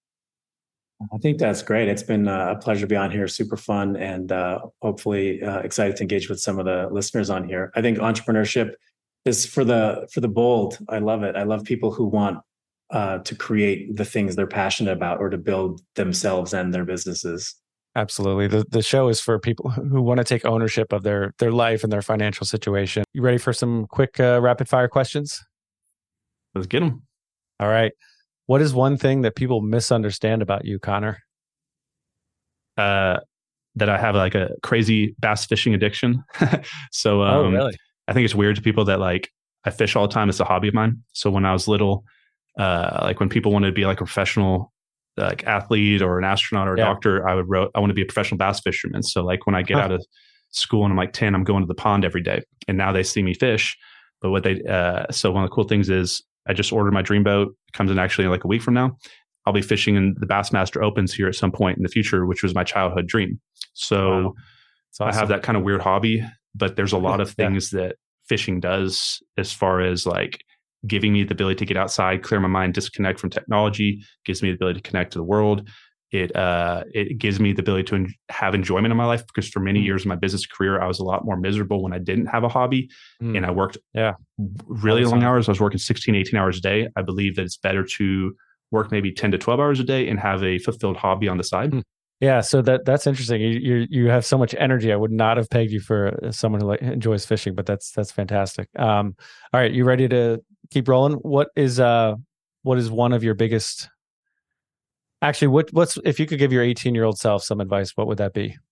I think that's great. It's been a pleasure to be on here. Super fun, and hopefully excited to engage with some of the listeners on here. I think entrepreneurship is for the bold. I love it. I love people who want to create the things they're passionate about, or to build themselves and their businesses. Absolutely. The show is for people who want to take ownership of their life and their financial situation. You ready for some quick rapid fire questions? Let's get them. All right. What is one thing that people misunderstand about you, Connor? That I have like a crazy bass fishing addiction. So really? I think it's weird to people that like I fish all the time. It's a hobby of mine. So when I was little, like when people wanted to be like a professional like athlete or an astronaut or a doctor, I want to be a professional bass fisherman. So like when I get out of school and I'm like 10, I'm going to the pond every day, and now they see me fish. But so one of the cool things is I just ordered my dream boat. It comes in actually like a week from now. I'll be fishing in the Bassmaster Opens here at some point in the future, which was my childhood dream. So awesome. I have that kind of weird hobby, but there's a lot of things that fishing does as far as like giving me the ability to get outside, clear my mind, disconnect from technology, gives me the ability to connect to the world. It gives me the ability to have enjoyment in my life, because for many years in my business career, I was a lot more miserable when I didn't have a hobby and I worked really long hours. I was working 16, 18 hours a day. I believe that it's better to work maybe 10 to 12 hours a day and have a fulfilled hobby on the side. Yeah. So that's interesting. You have so much energy. I would not have pegged you for someone who enjoys fishing, but that's fantastic. All right. You ready to keep rolling? What is one of your biggest, actually, what's, if you could give your 18-year-old self some advice, what would that be?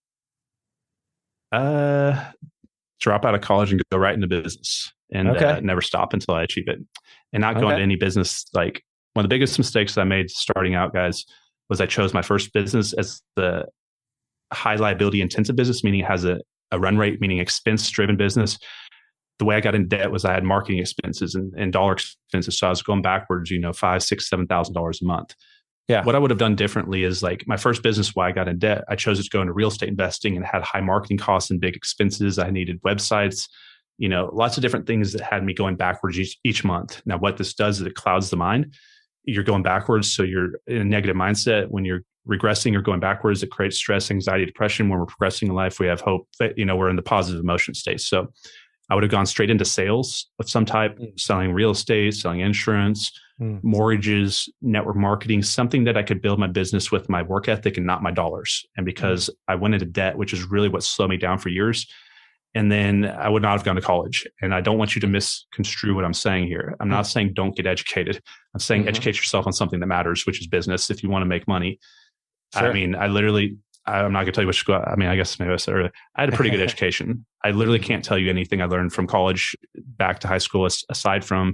Drop out of college and go right into business, and never stop until I achieve it, and not go into any business. Like one of the biggest mistakes I made starting out, guys, was I chose my first business as the high liability intensive business, meaning it has a run rate, meaning expense driven business. The way I got in debt was I had marketing expenses and dollar expenses. So I was going backwards, $5,000, $6,000, $7,000 a month. Yeah. What I would have done differently is like my first business, why I got in debt, I chose to go into real estate investing and had high marketing costs and big expenses. I needed websites, lots of different things that had me going backwards each month. Now, what this does is it clouds the mind. You're going backwards. So you're in a negative mindset. When you're regressing or going backwards, it creates stress, anxiety, depression. When we're progressing in life, we have hope that, we're in the positive emotion state. So I would have gone straight into sales of some type, selling real estate, selling insurance, mortgages, network marketing, something that I could build my business with my work ethic and not my dollars. And because I went into debt, which is really what slowed me down for years, and then I would not have gone to college. And I don't want you to misconstrue what I'm saying here. I'm not saying don't get educated. I'm saying educate yourself on something that matters, which is business, if you want to make money. Sure. I mean, I'm not going to tell you which school. I mean, I guess maybe I said earlier, I had a pretty good education. I literally can't tell you anything I learned from college back to high school, aside from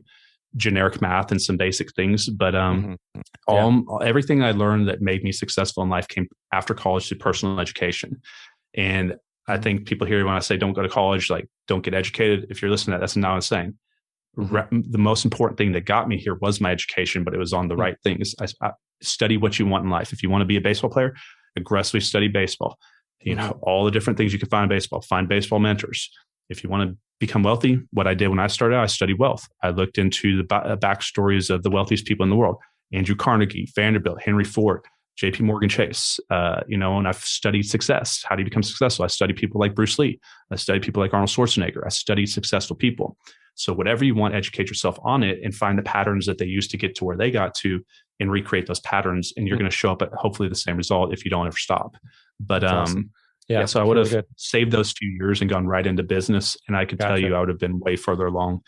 generic math and some basic things. But everything I learned that made me successful in life came after college through personal education. And I think people hear when I say don't go to college, like don't get educated. If you're listening to that, that's not what I'm saying. The most important thing that got me here was my education, but it was on the right things. I study what you want in life. If you want to be a baseball player, aggressively study baseball. You know, all the different things you can find in baseball. Find baseball mentors. If you want to become wealthy, what I did when I started out, I studied wealth. I looked into the backstories of the wealthiest people in the world: Andrew Carnegie, Vanderbilt, Henry Ford, JP Morgan Chase, and I've studied success. How do you become successful? I studied people like Bruce Lee. I studied people like Arnold Schwarzenegger. I studied successful people. So whatever you want, educate yourself on it and find the patterns that they used to get to where they got to and recreate those patterns. And you're going to show up at hopefully the same result if you don't ever stop. But awesome. So I would have saved those few years and gone right into business. And I could tell you I would have been way further along.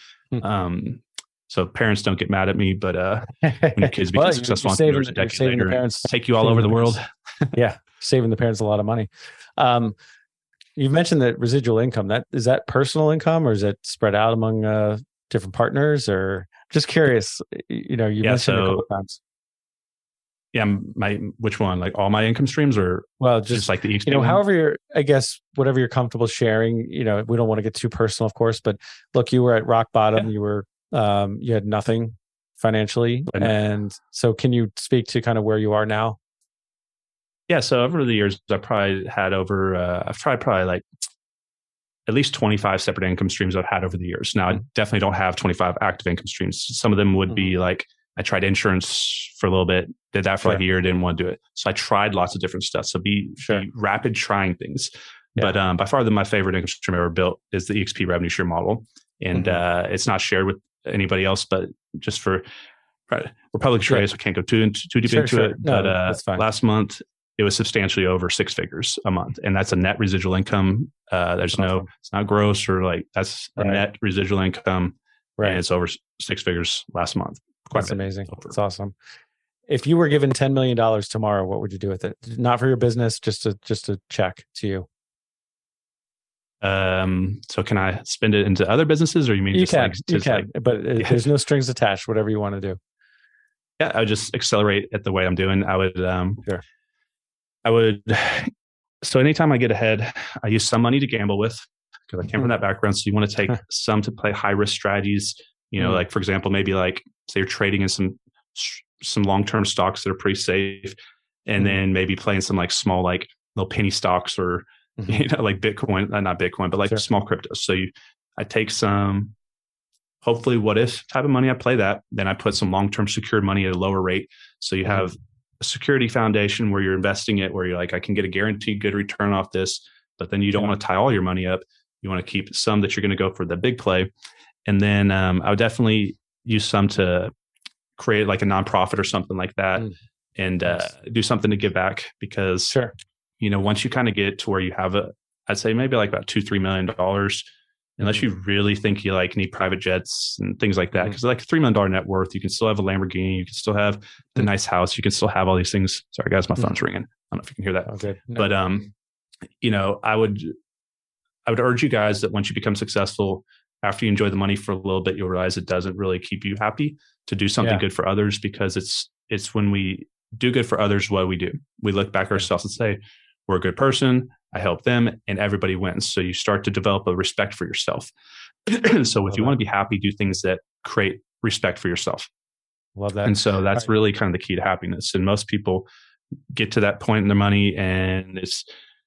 So parents, don't get mad at me, but when your kids become successful entrepreneurs a decade later, take you all over the world. Saving the parents a lot of money. You mentioned that residual income. Is that personal income, or is it spread out among different partners? Or just curious. You mentioned it a couple of times. Yeah, which one? Like all my income streams, or just like the EXP? However whatever you're comfortable sharing. We don't want to get too personal, of course. But look, you were at rock bottom. Yeah. You were you had nothing financially, and so can you speak to kind of where you are now? Yeah, so over the years, I probably had I've tried probably like at least 25 separate income streams I've had over the years. Now, I definitely don't have 25 active income streams. Some of them would be like, I tried insurance for a little bit, did that for like a year, didn't want to do it. So I tried lots of different stuff. So be rapid trying things. Yeah. But by far, my favorite income stream I ever built is the EXP revenue share model. And it's not shared with anybody else, but just for we're public traded, so I can't go too deep into it. No, but that's fine. Last month, it was substantially over six figures a month. And that's a net residual income. There's it's not gross or like that's a net residual income. Right. And it's over six figures last month. That's amazing. That's awesome. If you were given $10 million tomorrow, what would you do with it? Not for your business, just a check to you. So can I spend it into other businesses, or you mean you can, but there's no strings attached, whatever you want to do. Yeah. I would just accelerate at the way I'm doing. So anytime I get ahead, I use some money to gamble with because I came from that background. So you want to take some to play high risk strategies, like for example, maybe like say you're trading in some long-term stocks that are pretty safe. And then maybe playing some like small, like little penny stocks or, like Bitcoin, not Bitcoin, but like small cryptos. So I take some, hopefully what if type of money, I play that. Then I put some long-term secured money at a lower rate. So you have a security foundation where you're investing it, where you're like, I can get a guaranteed good return off this, but then you don't want to tie all your money up. You want to keep some that you're going to go for the big play. And then I would definitely use some to create like a nonprofit or something like that and do something to give back because, once you kind of get to where you have I'd say maybe like about $2-3 million, unless you really think you like need private jets and things like that. Because like $3 million net worth, you can still have a Lamborghini, you can still have the nice house, you can still have all these things. Sorry guys, my phone's ringing. I don't know if you can hear that. Okay. No. But I would urge you guys that once you become successful, after you enjoy the money for a little bit, you'll realize it doesn't really keep you happy to do something good for others, because it's when we do good for others, what we do. We look back at ourselves and say, we're a good person, I help them, and everybody wins. So you start to develop a respect for yourself. So if you want to be happy, do things that create respect for yourself. Love that. And so that's really kind of the key to happiness. And most people get to that point in their money and it's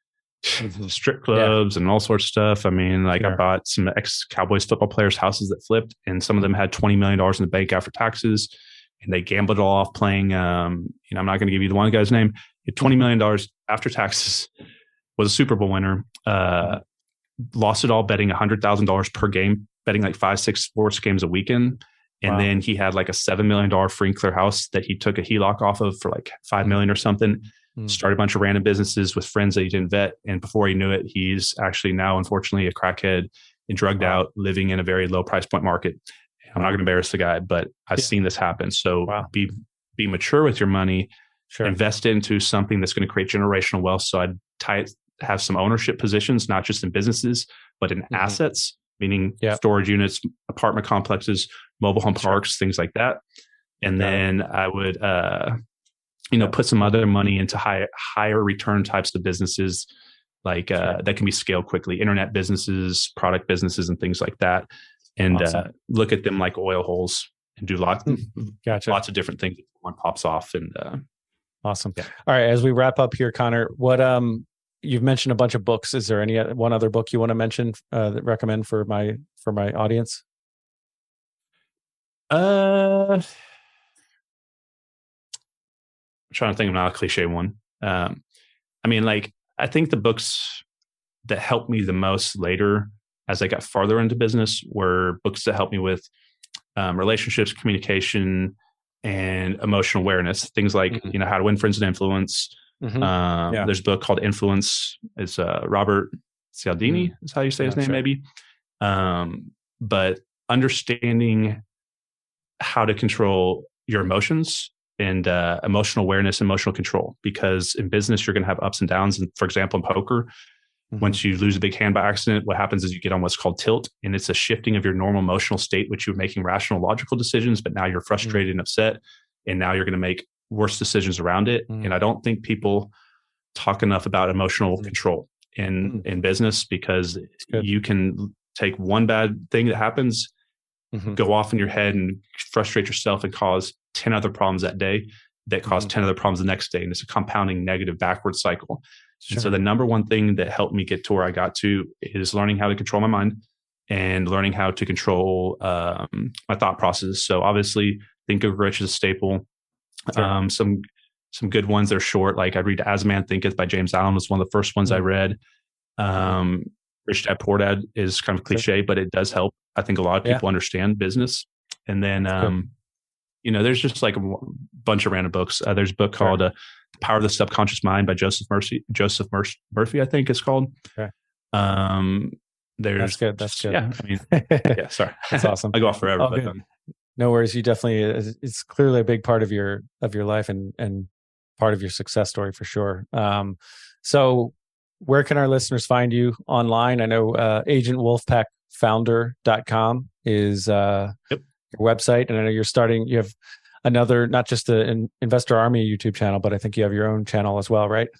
strip clubs and all sorts of stuff. I mean, like I bought some ex-Cowboys football players' houses that flipped, and some of them had $20 million in the bank after taxes, and they gambled it all off playing. I'm not going to give you the one guy's name. He had $20 million after taxes, was a Super Bowl winner, lost it all betting $100,000 per game, betting like 5-6 sports games a weekend. And then he had like a $7 million free and clear house that he took a HELOC off of for like $5 million or something. Started a bunch of random businesses with friends that he didn't vet. And before he knew it, he's actually now, unfortunately, a crackhead and drugged out, living in a very low price point market. I'm not going to embarrass the guy, but I've seen this happen. So be mature with your money, invest into something that's going to create generational wealth. So I'd have some ownership positions, not just in businesses, but in assets. meaning Yeah. storage units, apartment complexes, mobile home parks, things like that. And then I would, put some other money into higher return types of businesses, like that can be scaled quickly, internet businesses, product businesses, and things like that. And look at them like oil holes and do lots of different things. One pops off. And awesome. Yeah. All right. As we wrap up here, Connor, what you've mentioned a bunch of books. Is there any one other book you want to mention that recommend for my audience? I'm trying to think of not a cliche one. I think the books that helped me the most later as I got farther into business were books that helped me with relationships, communication, and emotional awareness. Things like, How to Win Friends and Influence. There's a book called Influence. It's Robert Cialdini is how you say his name, maybe. But understanding how to control your emotions and emotional awareness, emotional control, because in business, you're going to have ups and downs. And for example, in poker, once you lose a big hand by accident, what happens is you get on what's called tilt, and it's a shifting of your normal emotional state, which you're making rational, logical decisions, but now you're frustrated and upset, and now you're going to make worse decisions around it. And I don't think people talk enough about emotional control in business, because you can take one bad thing that happens, go off in your head and frustrate yourself and cause 10 other problems that day that cause 10 other problems the next day. And it's a compounding negative backward cycle. And so the number one thing that helped me get to where I got to is learning how to control my mind and learning how to control my thought processes. So obviously, Think and Grow Rich is a staple. Some good ones that are short, like I read As a Man Thinketh by James Allen was one of the first ones I read. Rich Dad Poor Dad is kind of cliche, but it does help. I think a lot of people understand business. And then, there's just like a bunch of random books. There's a book called The Power of the Subconscious Mind by Joseph Murphy, I think it's called. Okay. That's good. Yeah, sorry. That's awesome. I go off forever. But, no worries. You definitely, it's clearly a big part of your life and part of your success story for sure. So where can our listeners find you online? I know agentwolfpackfounder.com is your website. And I know you have another, not just the Investor Army YouTube channel, but I think you have your own channel as well, right?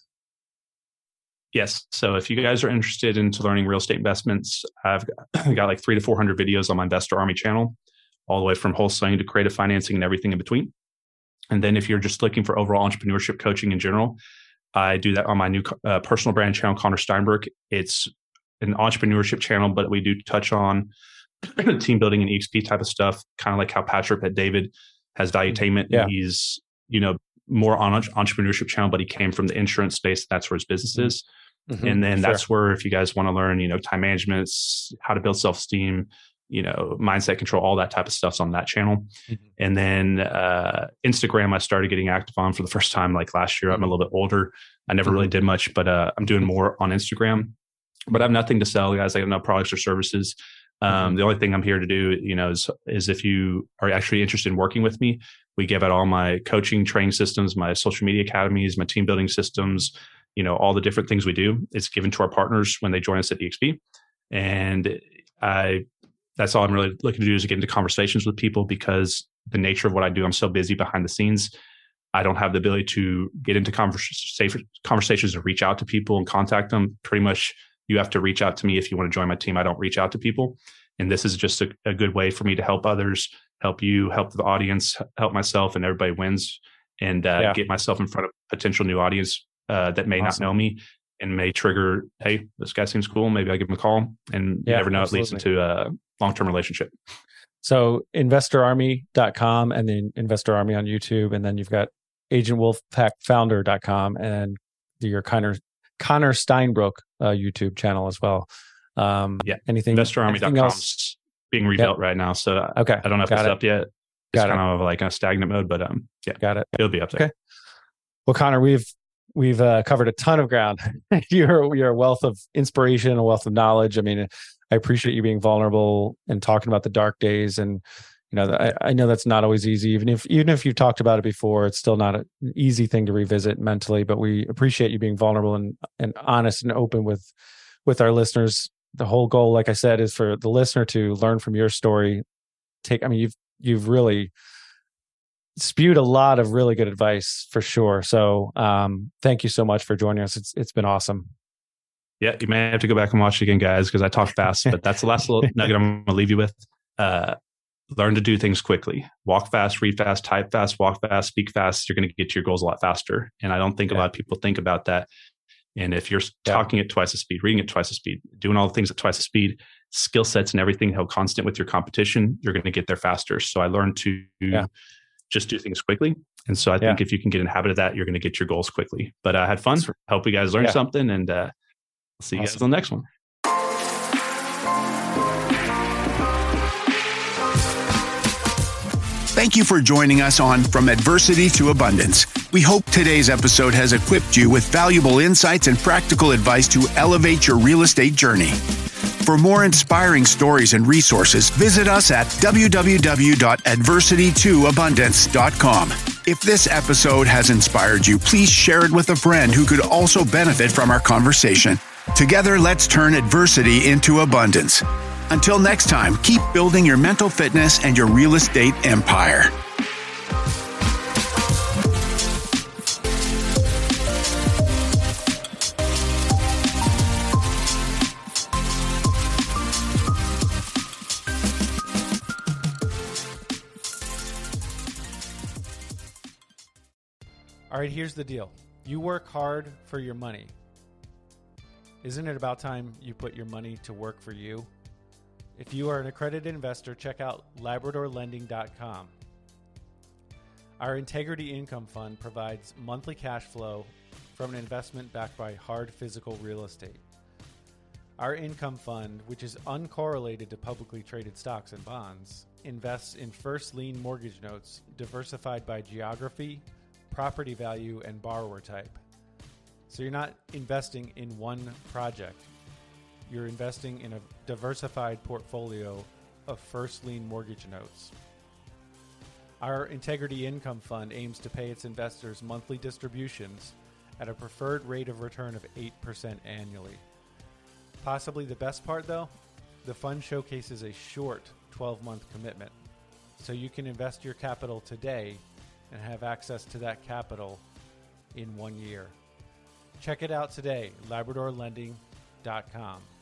Yes. So if you guys are interested into learning real estate investments, I've got like 300 to 400 videos on my Investor Army channel, all the way from wholesaling to creative financing and everything in between. And then if you're just looking for overall entrepreneurship coaching in general, I do that on my new personal brand channel, Connor Steinbrook. It's an entrepreneurship channel, but we do touch on team building and EXP type of stuff, kind of like how Patrick at David has Valuetainment. Yeah. He's, more on entrepreneurship channel, but he came from the insurance space. That's where his business is. And then that's where, if you guys want to learn, time management, how to build self-esteem, mindset control, all that type of stuff's on that channel. And then Instagram, I started getting active on for the first time like last year. I'm a little bit older. I never really did much, but I'm doing more on Instagram. But I have nothing to sell, guys. I have no products or services. The only thing I'm here to do, is if you are actually interested in working with me, we give out all my coaching training systems, my social media academies, my team building systems, all the different things we do. It's given to our partners when they join us at EXP. And that's all I'm really looking to do, is get into conversations with people, because the nature of what I do, I'm so busy behind the scenes. I don't have the ability to get into conversations and reach out to people and contact them. Pretty much you have to reach out to me if you want to join my team. I don't reach out to people. And this is just a good way for me to help others, help you, help the audience, help myself, and everybody wins, and get myself in front of potential new audience that may not know me and may trigger, hey, this guy seems cool. Maybe I give him a call, and you never know, it leads into a long-term relationship. So investorarmy.com and then Investor Army on YouTube. And then you've got agentwolfpackfounder.com and your Connor Steinbrook YouTube channel as well. Anything? InvestorArmy.com is being rebuilt right now. So I don't know if it's up yet. It's kind of like a stagnant mode, but got it. It'll be up there. Okay. Well, Connor, we've covered a ton of ground. You're a wealth of inspiration, a wealth of knowledge. I mean, I appreciate you being vulnerable and talking about the dark days. And I know that's not always easy. Even if you've talked about it before, it's still not an easy thing to revisit mentally. But we appreciate you being vulnerable and honest and open with our listeners. the whole goal, like I said, is for the listener to learn from your story. You've really spewed a lot of really good advice for sure. So thank you so much for joining us. It's been awesome. Yeah, you may have to go back and watch it again, guys, because I talk fast, but that's the last little nugget I'm going to leave you with. Learn to do things quickly. Walk fast, read fast, type fast, walk fast, speak fast. You're going to get to your goals a lot faster. And I don't think a lot of people think about that. And if you're talking at twice the speed, reading at twice the speed, doing all the things at twice the speed, skill sets and everything held constant with your competition, you're going to get there faster. So I learned to just do things quickly. And so I think if you can get in the habit of that, you're going to get your goals quickly. But I had fun. Hope you guys learned something, and I'll see you guys on the next one. Thank you for joining us on From Adversity to Abundance. We hope today's episode has equipped you with valuable insights and practical advice to elevate your real estate journey. For more inspiring stories and resources, visit us at www.adversitytoabundance.com. If this episode has inspired you, please share it with a friend who could also benefit from our conversation. Together, let's turn adversity into abundance. Until next time, keep building your mental fitness and your real estate empire. All right, here's the deal. You work hard for your money. Isn't it about time you put your money to work for you? If you are an accredited investor, check out LabradorLending.com. Our Integrity Income Fund provides monthly cash flow from an investment backed by hard physical real estate. Our income fund, which is uncorrelated to publicly traded stocks and bonds, invests in first lien mortgage notes diversified by geography, property value, and borrower type. So you're not investing in one project. You're investing in a diversified portfolio of first lien mortgage notes. Our Integrity Income Fund aims to pay its investors monthly distributions at a preferred rate of return of 8% annually. Possibly the best part, though, the fund showcases a short 12-month commitment, so you can invest your capital today and have access to that capital in 1 year. Check it out today, LabradorLending.com.